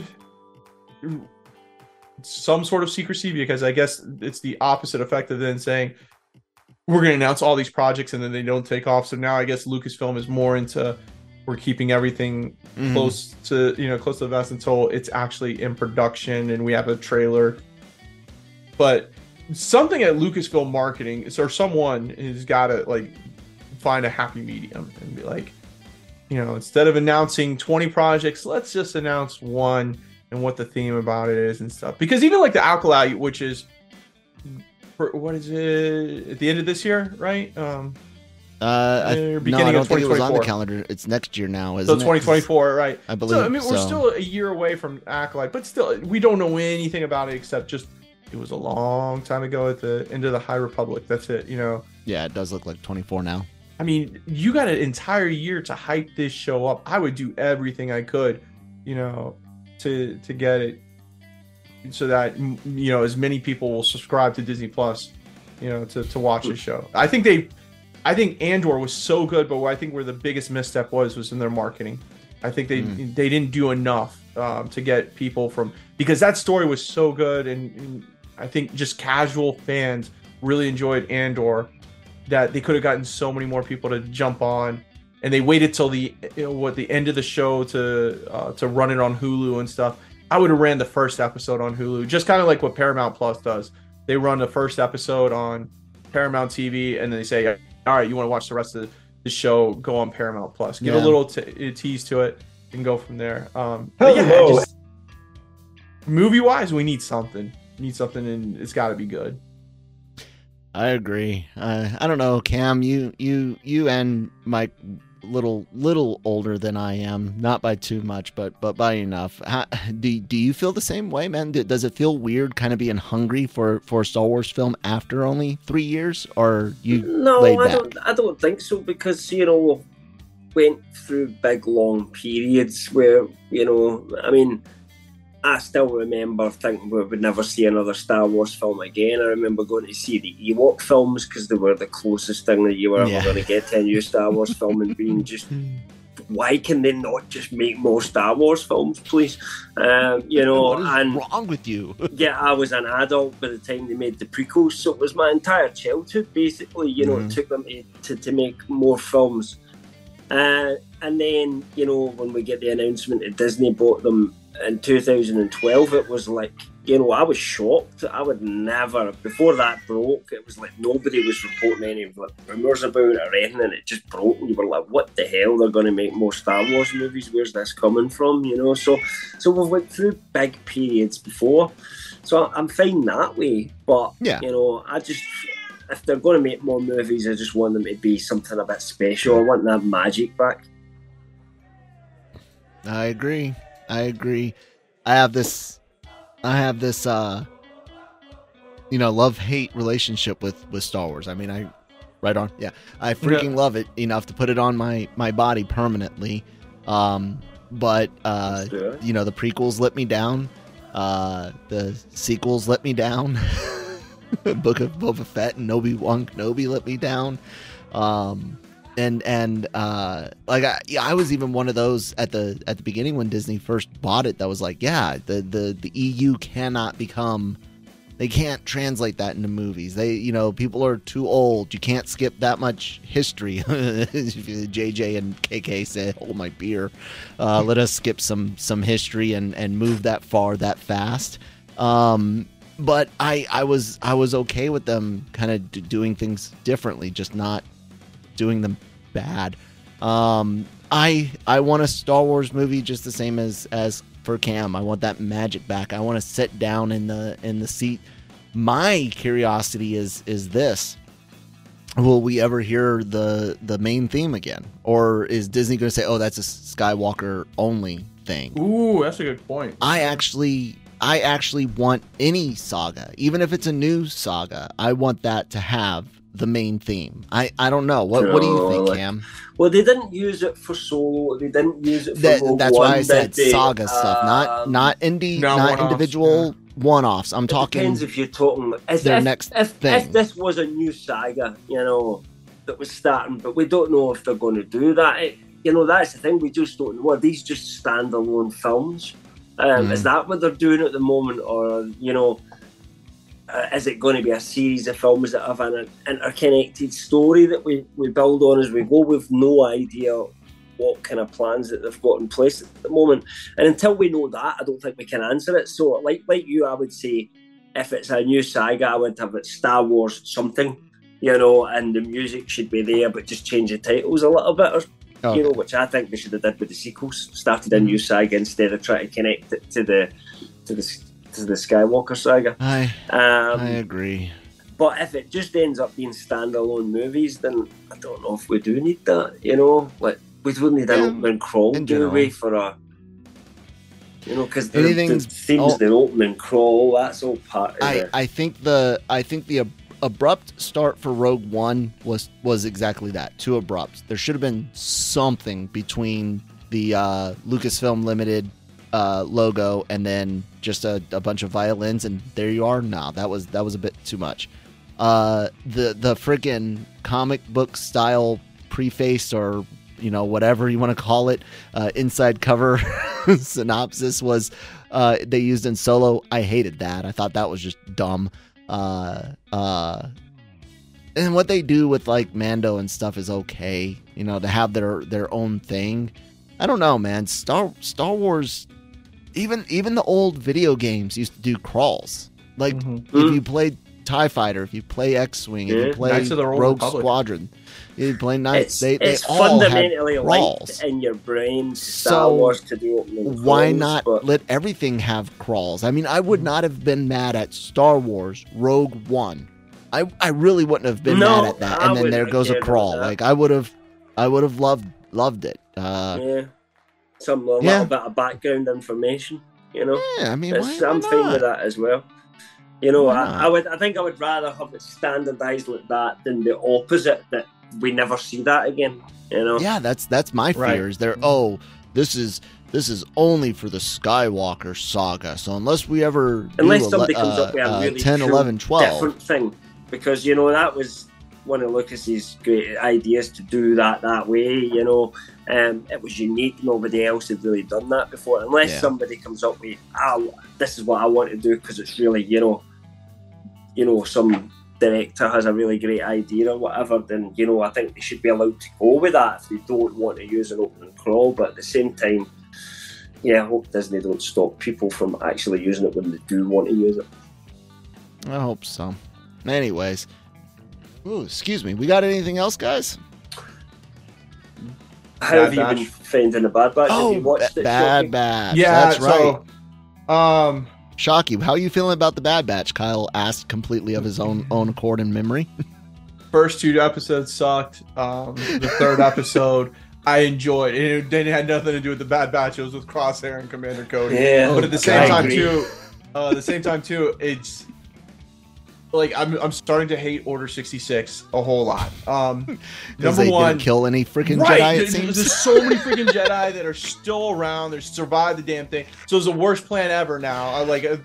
Speaker 8: some sort of secrecy, because I guess it's the opposite effect of then saying we're going to announce all these projects and then they don't take off. So now I guess Lucasfilm is more into, we're keeping everything close to the vest until it's actually in production and we have a trailer. But something at Lucasfilm marketing or someone has got to like find a happy medium and be like, instead of announcing 20 projects, let's just announce one and what the theme about it is and stuff. Because even like the Acolyte, which is, what is it, at the end of this year, right?
Speaker 6: Beginning I don't think it was on the calendar. It's next year now, isn't it?
Speaker 8: So 2024, right?
Speaker 6: I believe. So I mean,
Speaker 8: we're still a year away from Acolyte, but still, we don't know anything about it except just it was a long time ago at the end of the High Republic. That's it,
Speaker 6: Yeah, it does look like 24 now.
Speaker 8: I mean, you got an entire year to hype this show up. I would do everything I could, to get it so that as many people will subscribe to Disney Plus, to watch the show. I think Andor was so good, but I think where the biggest misstep was in their marketing. I think they didn't do enough to get people because that story was so good, and I think just casual fans really enjoyed Andor, that they could have gotten so many more people to jump on, and they waited till the end of the show to run it on Hulu and stuff. I would have ran the first episode on Hulu, just kind of like what Paramount Plus does. They run the first episode on Paramount TV, and then they say, all right, you want to watch the rest of the show, go on Paramount Plus. Give a little tease to it and go from there. Movie-wise, we need something. And it's got to be good.
Speaker 6: I agree. I don't know, Cam. You and Mike, little older than I am, not by too much, but by enough. Do you feel the same way, man? Does it feel weird, kind of being hungry for a Star Wars film after only 3 years, or laid back?
Speaker 7: I don't think so, because we went through big long periods where I mean, I still remember thinking we would never see another Star Wars film again. I remember going to see the Ewok films because they were the closest thing that you were ever going to get to a new Star Wars film, and being just, why can they not just make more Star Wars films, please?
Speaker 6: What is wrong with you?
Speaker 7: Yeah, I was an adult by the time they made the prequels, so it was my entire childhood, basically. It took them to make more films. And then, when we get the announcement that Disney bought them in 2012, it was like, I was shocked. I would never, before that broke, it was like nobody was reporting any rumours about it or anything, and it just broke, and you were like, what the hell, they're going to make more Star Wars movies, where's this coming from, so we've went through big periods before, so I'm fine that way, but I just, if they're going to make more movies, I just want them to be something a bit special. I want that magic back.
Speaker 6: I agree. I have this love-hate relationship with Star Wars. I mean, I freaking love it enough to put it on my body permanently. But the prequels let me down. The sequels let me down. Book of Boba Fett and Obi-Wan Kenobi let me down. I was even one of those at the beginning when Disney first bought it that was like, the EU they can't translate that into movies. People are too old. You can't skip that much history. JJ and KK said, hold my beer. Let us skip some history and move that far that fast. But I was okay with them kind of doing things differently, just not doing them bad. I want a Star Wars movie just the same as for Cam. I want that magic back. I want to sit down in the seat. My curiosity is this: will we ever hear the main theme again, or is Disney going to say, "Oh, that's a Skywalker only thing"?
Speaker 8: Ooh, that's a good point.
Speaker 6: I actually want any saga, even if it's a new saga. I want that to have the main theme. I don't know. What do you think, Cam?
Speaker 7: Well, they didn't use it for Solo. They didn't use it for Rogue
Speaker 6: That's
Speaker 7: One,
Speaker 6: why I said saga stuff, not individual one-offs. I'm talking.
Speaker 7: Depends if you're talking. If this was a new saga, that was starting, but we don't know if they're going to do that. that's the thing. We just don't know. Are these just standalone films? Is that what they're doing at the moment, or is it going to be a series of films that have an interconnected story that we build on as we go? We've no idea what kind of plans that they've got in place at the moment, and until we know that, I don't think we can answer it. So, like you, I would say, if it's a new saga, I would have it Star Wars something, and the music should be there, but just change the titles a little bit, or which I think they should have did with the sequels. Started a new saga instead of trying to connect it to the Skywalker saga.
Speaker 6: I agree.
Speaker 7: But if it just ends up being standalone movies, then I don't know if we do need that. Like we don't need an opening crawl, do we? For a because the themes, the opening crawl, that's all part of it.
Speaker 6: I think the abrupt start for Rogue One was exactly that, too abrupt. There should have been something between the Lucasfilm Limited logo and then just a bunch of violins, and there you are. No, that was a bit too much. The freaking comic book style preface, or whatever you want to call it, inside cover synopsis was they used in Solo. I hated that. I thought that was just dumb. And what they do with like Mando and stuff is okay, to have their own thing. I don't know, man. Star Wars, even the old video games used to do crawls. Like if you played TIE Fighter, if you play X-Wing, if you play Rogue Squadron, if you play Knights, they all
Speaker 7: fundamentally
Speaker 6: had crawls
Speaker 7: in your brain. Star Wars to do opening
Speaker 6: why not let everything have crawls? I mean, I would not have been mad at Star Wars Rogue One. I really wouldn't have been mad at that. And then there goes a crawl. Like I would have loved it.
Speaker 7: Some little bit of background information.
Speaker 6: Yeah, I mean,
Speaker 7: I'm fine with that as well. I think I would rather have it standardized like that than the opposite, that we never see that again.
Speaker 6: Yeah, that's my fear. Is there? This is only for the Skywalker saga. So unless
Speaker 7: somebody comes up with a really
Speaker 6: 10, 11, 12
Speaker 7: different thing, because that was one of Lucas's great ideas to do that way. It was unique. Nobody else had really done that before. Unless somebody comes up with, this is what I want to do because it's really, some director has a really great idea or whatever, then, I think they should be allowed to go with that if they don't want to use an opening crawl. But at the same time, I hope Disney don't stop people from actually using it when they do want to use it.
Speaker 6: I hope so. Anyways. Ooh, excuse me. We got anything else, guys?
Speaker 7: How have you been finding the Bad Batch? Have you watched it?
Speaker 6: Bad Batch.
Speaker 8: Yeah,
Speaker 6: that's right. Shocky, how are you feeling about the Bad Batch? Kyle asked completely of his own accord and memory.
Speaker 8: First 2 episodes sucked. The third episode I enjoyed. It had nothing to do with the Bad Batch. It was with Crosshair and Commander Cody.
Speaker 7: Yeah,
Speaker 8: but at the same time too, it's like I'm starting to hate Order 66 a whole lot. Number one,
Speaker 6: didn't kill any freaking Jedi. It seems
Speaker 8: there's so many freaking Jedi that are still around. They survived the damn thing. So it's the worst plan ever. Now,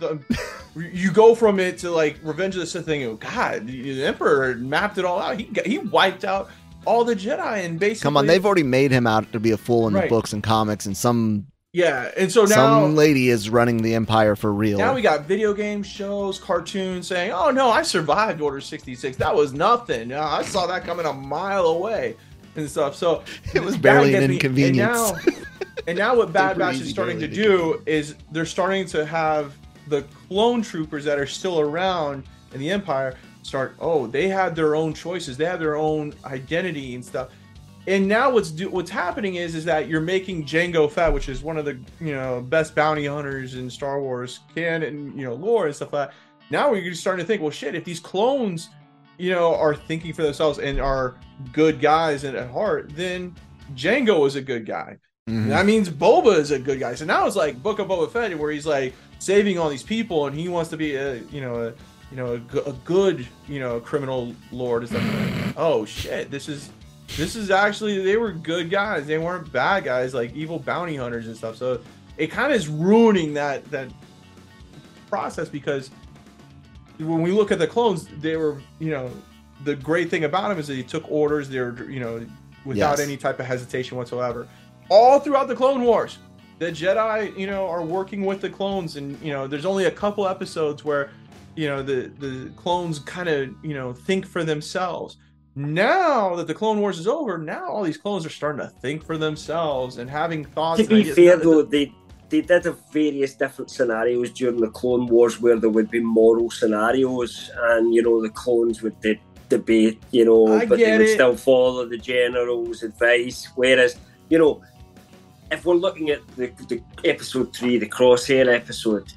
Speaker 8: you go from it to like Revenge of the Sith thing. God, the Emperor mapped it all out. He wiped out all the Jedi and basically.
Speaker 6: Come on, they've already made him out to be a fool in the books and comics, and some.
Speaker 8: Yeah, and so now
Speaker 6: some lady is running the Empire for real.
Speaker 8: Now we got video game shows, cartoons saying, "Oh no, I survived Order 66. That was nothing. I saw that coming a mile away and stuff." So
Speaker 6: it was barely an inconvenience.
Speaker 8: And now what Bad Batch is starting to do is they're starting to have the clone troopers that are still around in the Empire they had their own choices. They have their own identity and stuff. And now what's happening is that you're making Jango Fett, which is one of the best bounty hunters in Star Wars canon, lore and stuff like that. Now we're starting to think, well, shit, if these clones, are thinking for themselves and are good guys at heart, then Jango is a good guy. Mm-hmm. That means Boba is a good guy. So now it's like Book of Boba Fett, where he's like saving all these people, and he wants to be a good criminal lord and stuff like that. Oh shit, this is actually, they were good guys. They weren't bad guys, like evil bounty hunters and stuff. So it kind of is ruining that process, because when we look at the clones, they were, the great thing about them is that they took orders. They were, without
Speaker 6: Yes.
Speaker 8: any type of hesitation whatsoever. All throughout the Clone Wars, the Jedi, are working with the clones, and there's only a couple episodes where the clones kind of think for themselves. Now that the Clone Wars is over, now all these clones are starting to think for themselves and having thoughts.
Speaker 7: To be fair, though, they did have various different scenarios during the Clone Wars where there would be moral scenarios, and the clones would debate, but they would still follow the general's advice. Whereas, if we're looking at the episode 3, the Crosshair episode,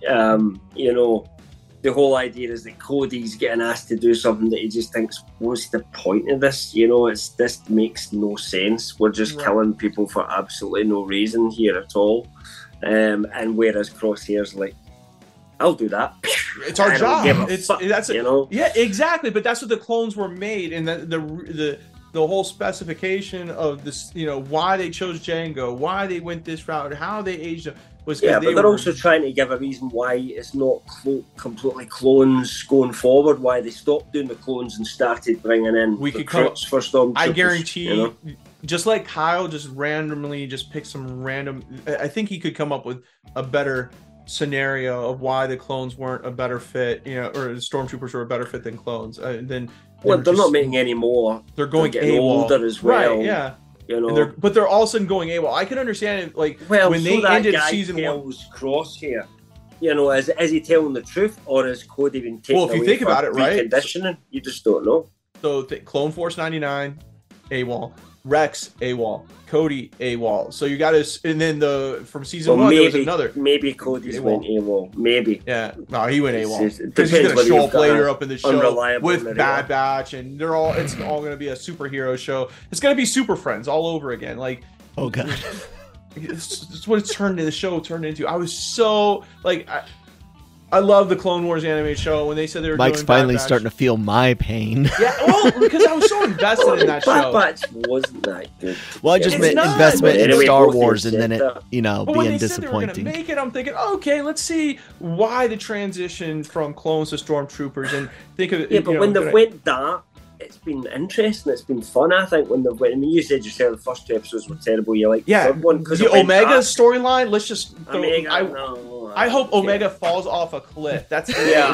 Speaker 7: the whole idea is that Cody's getting asked to do something that he just thinks, what's the point of this? This makes no sense. We're just killing people for absolutely no reason here at all. And whereas Crosshair's like, I'll do that.
Speaker 8: It's our job. Yeah, exactly. But that's what the clones were made, and the whole specification of this, why they chose Jango, why they went this route, how they aged them. But
Speaker 7: they're also trying to give a reason why it's not completely clones going forward, why they stopped doing the clones and started bringing in recruits for Stormtroopers.
Speaker 8: I guarantee, just like Kyle just randomly just picked some random, I think he could come up with a better scenario of why the clones weren't a better fit, or the Stormtroopers were a better fit than clones. They're
Speaker 7: not making any more.
Speaker 8: They're going
Speaker 7: getting older as well.
Speaker 8: Right, yeah. But they're all of a sudden going AWOL. I can understand it, when they ended season 1.
Speaker 7: Crosshair, is he telling the truth, or is Cody been taken away?
Speaker 8: Well, if you think about it, right?
Speaker 7: Conditioning, you just don't know.
Speaker 8: So Clone Force 99, AWOL. Rex AWOL, Cody AWOL. So you got to, and then from season 1 there was another.
Speaker 7: Maybe Cody's went AWOL. Maybe.
Speaker 8: Yeah, no, he went AWOL because he's gonna show up later up in the show with Bad Batch, and it's all gonna be a superhero show. It's gonna be Super Friends all over again.
Speaker 6: Oh god,
Speaker 8: it's what the show turned into. I was so I love the Clone Wars animated show. When they said they were
Speaker 6: Mike's
Speaker 8: doing
Speaker 6: finally
Speaker 8: Bad Batch,
Speaker 6: starting to feel my pain.
Speaker 8: Yeah, well, because I was so invested in that show.
Speaker 7: Bad Batch wasn't that good.
Speaker 6: Well, I just meant investment in Star Wars, and then it,
Speaker 8: But
Speaker 6: being
Speaker 8: when they said they were
Speaker 6: disappointing.
Speaker 8: going to make it, I'm thinking, okay, let's see why the transition from clones to stormtroopers, and think of it.
Speaker 7: Yeah, but when they went that, it's been interesting. It's been fun. I think when they went. I mean, you said yourself the first 2 episodes were terrible. You like the third one because
Speaker 8: the Omega storyline. Let's just. I hope Omega falls off a cliff. That's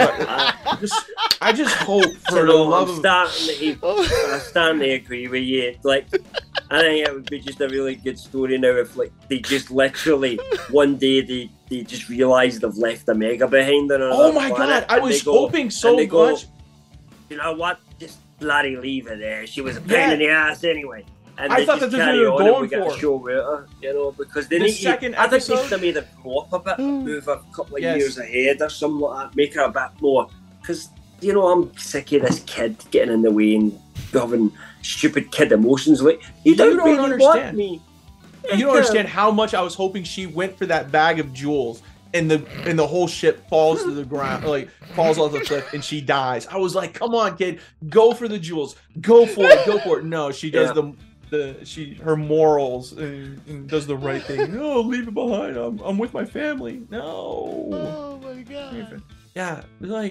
Speaker 8: I just hope for the love of.
Speaker 7: I'm starting to agree with you. I think it would be just a really good story now if they just literally one day they just realise they've left Omega behind on
Speaker 8: Oh my god! I was hoping so much.
Speaker 7: You know what? Just bloody leave her there. She was a pain in the ass anyway. And
Speaker 8: I thought that's what they were going for.
Speaker 7: Because they need to. I think they should have made her grow up a bit, move her a couple of years ahead or something like that, make her a bit more. Because, I'm sick of this kid getting in the way and having stupid kid emotions. You don't really
Speaker 8: understand.
Speaker 7: Want me.
Speaker 8: You don't understand how much I was hoping she went for that bag of jewels. And the whole ship falls to the ground, falls off the cliff, and she dies. I was like, "Come on, kid, go for the jewels, go for it." No, she does her morals and does the right thing. No, leave it behind. I'm with my family. No.
Speaker 6: Oh my god.
Speaker 8: Yeah,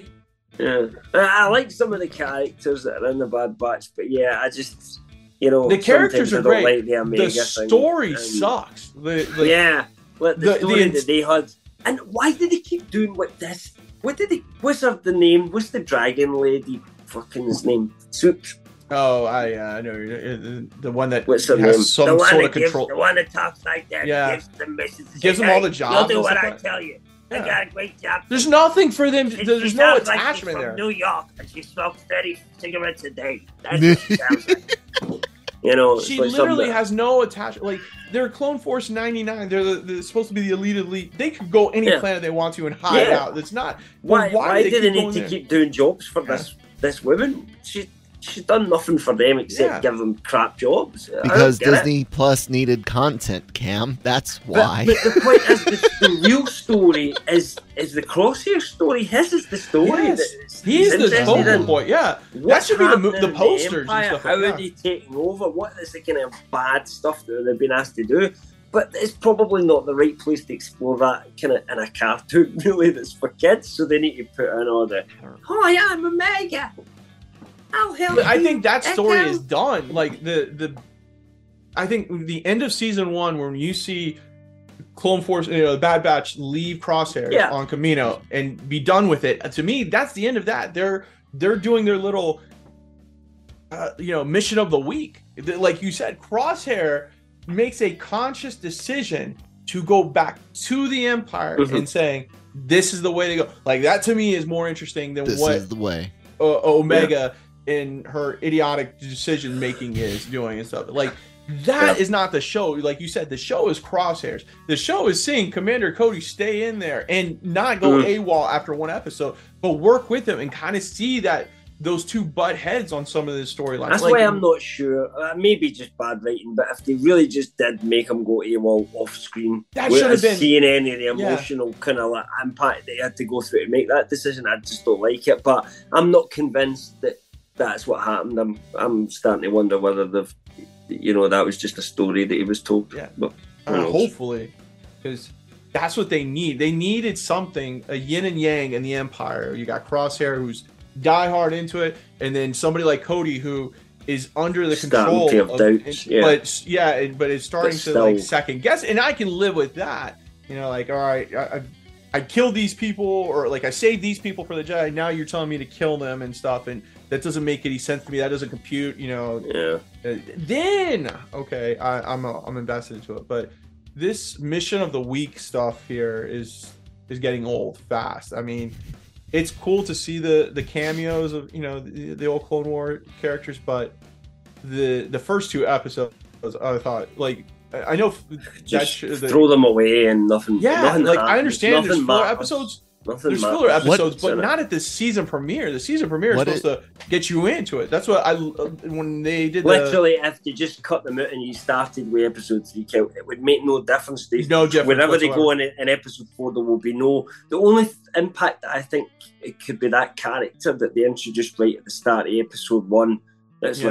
Speaker 7: I like some of the characters that are in the Bad Batch, but I just
Speaker 8: the characters are great.
Speaker 7: Like the Omega
Speaker 8: the story sucks.
Speaker 7: The story that they had. And why did they keep doing this? What's the name? What's the dragon lady fucking's name? Soups.
Speaker 8: Oh, I know the one that
Speaker 7: has some sort of control. The one that talks like that. Gives the messages.
Speaker 8: Gives them all the jobs.
Speaker 7: You'll do what I tell you. I got a great job.
Speaker 8: There's nothing for them. There's no attachment
Speaker 7: like
Speaker 8: there.
Speaker 7: New York, and she smokes 30 cigarettes a day. That's what she sounds like.
Speaker 8: She literally has no attachment. They're Clone Force 99. They're supposed to be the elite. They could go any planet they want to and hide out. It's not.
Speaker 7: Why do they need to keep doing jobs for this woman? She's done nothing for them except give them crap jobs.
Speaker 6: Because Disney Plus needed content, Cam. That's why.
Speaker 7: But the point is, the real story is the Crosshair story. His is the story.
Speaker 8: Yes. He's the focal point. Yeah, that should be the posters and stuff.
Speaker 7: How are they taking over? What is the kind of bad stuff that they've been asked to do? But it's probably not the right place to explore that kind of in a cartoon, really, that's for kids. So they need to put in all the, I'm Omega. I'll help
Speaker 8: I
Speaker 7: you.
Speaker 8: think that story is done. I think the end of season 1, when you see Clone Force, the Bad Batch leave Crosshair on Kamino and be done with it, to me, that's the end of that. They're doing their little, mission of the week. Like you said, Crosshair makes a conscious decision to go back to the Empire and saying, this is the way to go. Like, that to me is more interesting than
Speaker 6: this
Speaker 8: what
Speaker 6: is the way
Speaker 8: Omega in her idiotic decision making is doing and stuff. Like, that is not the show. Like you said, the show is Crosshairs. The show is seeing Commander Cody stay in there and not go AWOL after one episode, but work with him and kind of see that those two butt heads on some of the storylines.
Speaker 7: That's why I'm not sure. Maybe just bad writing, but if they really just did make him go AWOL off screen,
Speaker 8: that should have been
Speaker 7: seeing any of the emotional kind of like impact they had to go through to make that decision. I just don't like it. But I'm not convinced that that's what happened. I'm starting to wonder whether they've, that was just a story that he was told.
Speaker 8: Yeah, but hopefully, because that's what they need. They needed something, a yin and yang in the Empire. You got Crosshair, who's diehard into it, and then somebody like Cody who is under the control of doubts, but it's starting to like second guess, and I can live with that. Like, all right, I killed these people, or like I saved these people for the Jedi. Now you're telling me to kill them and stuff, and that doesn't make any sense to me. That doesn't compute. Then okay, I'm invested into it, but this mission of the week stuff here is getting old fast. I mean, it's cool to see the cameos of the old Clone War characters, but the first 2 episodes I thought, like, I know
Speaker 7: just throw them away and nothing.
Speaker 8: Yeah,
Speaker 7: nothing
Speaker 8: like
Speaker 7: happens.
Speaker 8: I understand there's 4 episodes. There's filler episodes, but not at the season premiere. The season premiere is supposed to get you into it. That's what when they did.
Speaker 7: Literally, if they just cut them out and you started with episode 3 count, it would make no difference.
Speaker 8: No difference
Speaker 7: wherever
Speaker 8: whatsoever.
Speaker 7: They go in episode 4, there will be no. The only impact that I think it could be that character that they introduced right at the start of episode 1. That's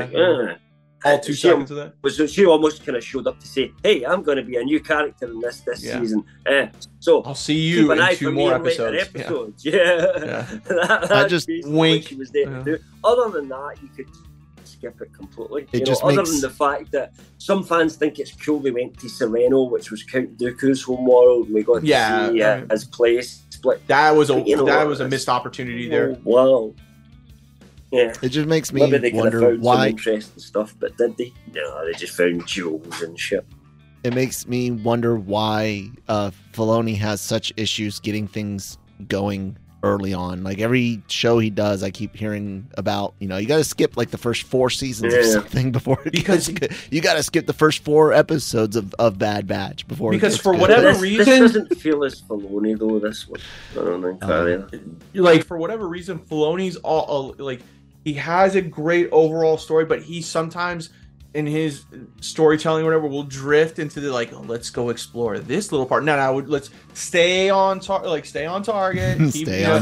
Speaker 8: all 2 seconds of that.
Speaker 7: So she almost kind of showed up to say, "Hey, I'm going to be a new character in this season." So
Speaker 8: I'll see you in 2 more episodes.
Speaker 7: Yeah.
Speaker 6: I just
Speaker 7: wink. She was there to do. Other than that, you could skip it completely. Other than the fact that some fans think it's cool they went to Sereno, which was Count Dooku's home world, and we got to see his place.
Speaker 8: That was a missed opportunity there.
Speaker 7: Wow. Yeah,
Speaker 6: it just makes me wonder why.
Speaker 7: Interesting stuff, but did they? No, they just found jewels and shit.
Speaker 6: It makes me wonder why Filoni has such issues getting things going early on. Like every show he does, I keep hearing about. You got to skip like the first 4 seasons or something before it gets good. You got to skip the first 4 episodes of Bad Batch before.
Speaker 8: Because
Speaker 6: it gets
Speaker 8: for
Speaker 6: good.
Speaker 8: whatever reason,
Speaker 7: this doesn't feel as Filoni though. This one, I don't think.
Speaker 8: Like for whatever reason, Filoni's all like. He has a great overall story, but he sometimes in his storytelling, whatever, will drift into the like, let's go explore this little part. No, let's stay on target. Stay on target.
Speaker 6: Stay on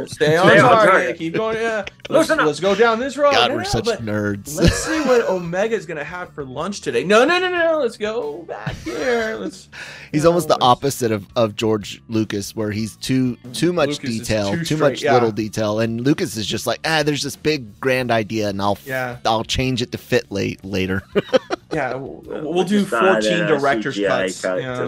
Speaker 6: target.
Speaker 8: Keep going. Yeah. Let's go down this road.
Speaker 6: God, we're such nerds.
Speaker 8: Let's see what Omega's gonna have for lunch today. No. Let's go back here.
Speaker 6: He's almost the opposite of George Lucas, where he's too much
Speaker 8: Lucas
Speaker 6: detail, too much little detail, and Lucas is just like, there's this big grand idea, and I'll change it to fit later.
Speaker 8: Yeah, we'll do 14 director's cuts.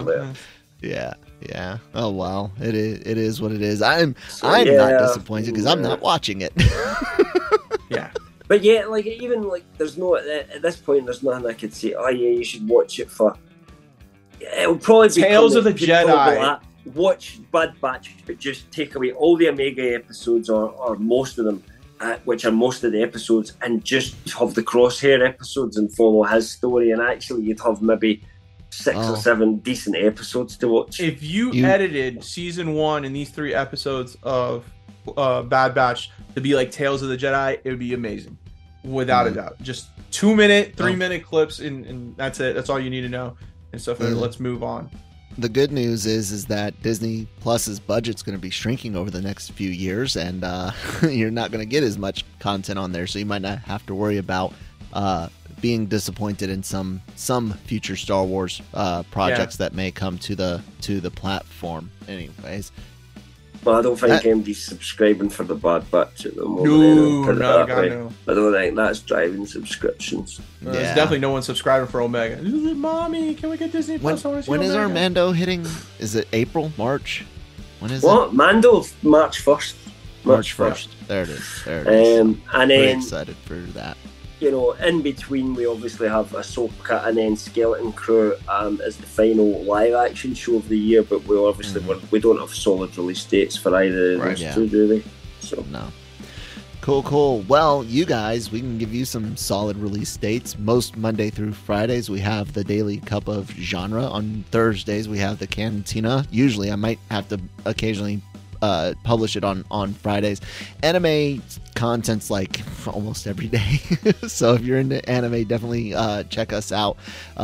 Speaker 6: Yeah. Oh well, it is what it is. I'm not disappointed because I'm not watching it.
Speaker 8: Yeah.
Speaker 7: But even there's no at this point there's nothing I could say. Oh yeah, you should watch it for. It will probably be
Speaker 8: Tales of the Jedi.
Speaker 7: Watch Bad Batch, but just take away all the Omega episodes or most of them, which are most of the episodes, and just have the Crosshair episodes and follow his story. And actually, you'd have maybe 6 or 7 decent episodes to watch.
Speaker 8: If you edited season 1 and these 3 episodes of Bad Batch to be like Tales of the Jedi, it would be amazing, without a doubt. Just 2-minute, 3-minute clips, and that's it. That's all you need to know and stuff. Let's move on.
Speaker 6: The good news is that Disney Plus's budget's going to be shrinking over the next few years, and you're not going to get as much content on there, so you might not have to worry about being disappointed in some future Star Wars projects that may come to the platform. Anyways,
Speaker 7: Well, I don't think anybody's subscribing for the Bad Batch at the moment.
Speaker 8: No, God, no.
Speaker 7: I don't think that's driving subscriptions.
Speaker 8: There's definitely no one subscribing for Omega. Mommy, can we get Disney Plus?
Speaker 6: When is Armando hitting? Is it April, March? When is
Speaker 7: it? Mando, March 1st.
Speaker 6: March 1st. There it is. There it is.
Speaker 7: And then,
Speaker 6: very excited for that.
Speaker 7: You know, in between, we obviously have Ahsoka, and then Skeleton Crew as the final live-action show of the year. But we obviously we don't have solid release dates for either of those two, do they? So
Speaker 6: no. Cool. Well, you guys, we can give you some solid release dates. Most Monday through Fridays, we have the Daily Cup of Genre. On Thursdays, we have the Cantina. Usually, I might have to occasionally publish it on Fridays. Anime content's like almost every day. So if you're into anime, definitely check us out.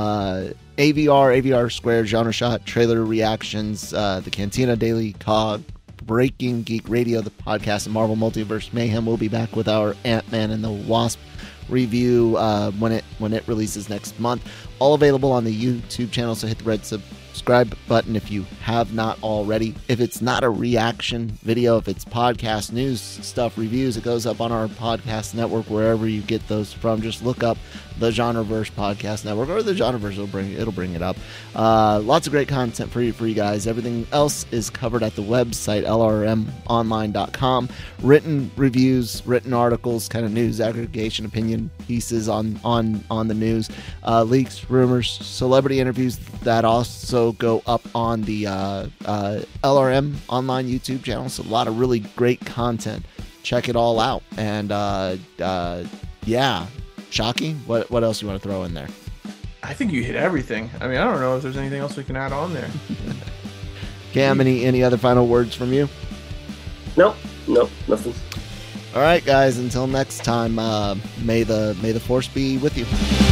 Speaker 6: AVR Square, Genre Shot, Trailer Reactions, the Cantina, Daily Cog, Breaking Geek Radio, the podcast, and Marvel Multiverse Mayhem. We'll be back with our Ant-Man and the Wasp review when it releases next month. All available on the YouTube channel, so hit the red subscribe button if you have not already. If it's not a reaction video, if it's podcast news stuff, reviews, it goes up on our podcast network wherever you get those from. Just look up the Genreverse Podcast Network, or the Genreverse it'll bring it up. Lots of great content for you guys. Everything else is covered at the website lrmonline.com. Written reviews, written articles, kind of news aggregation, opinion pieces on the news, leaks, rumors, celebrity interviews that also go up on the LRM online YouTube channel. So a lot of really great content. Check it all out. And Shocky, what else you want to throw in there?
Speaker 8: I think you hit everything. I mean, I don't know if there's anything else we can add on there.
Speaker 6: Cam, any other final words from you?
Speaker 7: No, nothing.
Speaker 6: All right, guys. Until next time, may the force be with you.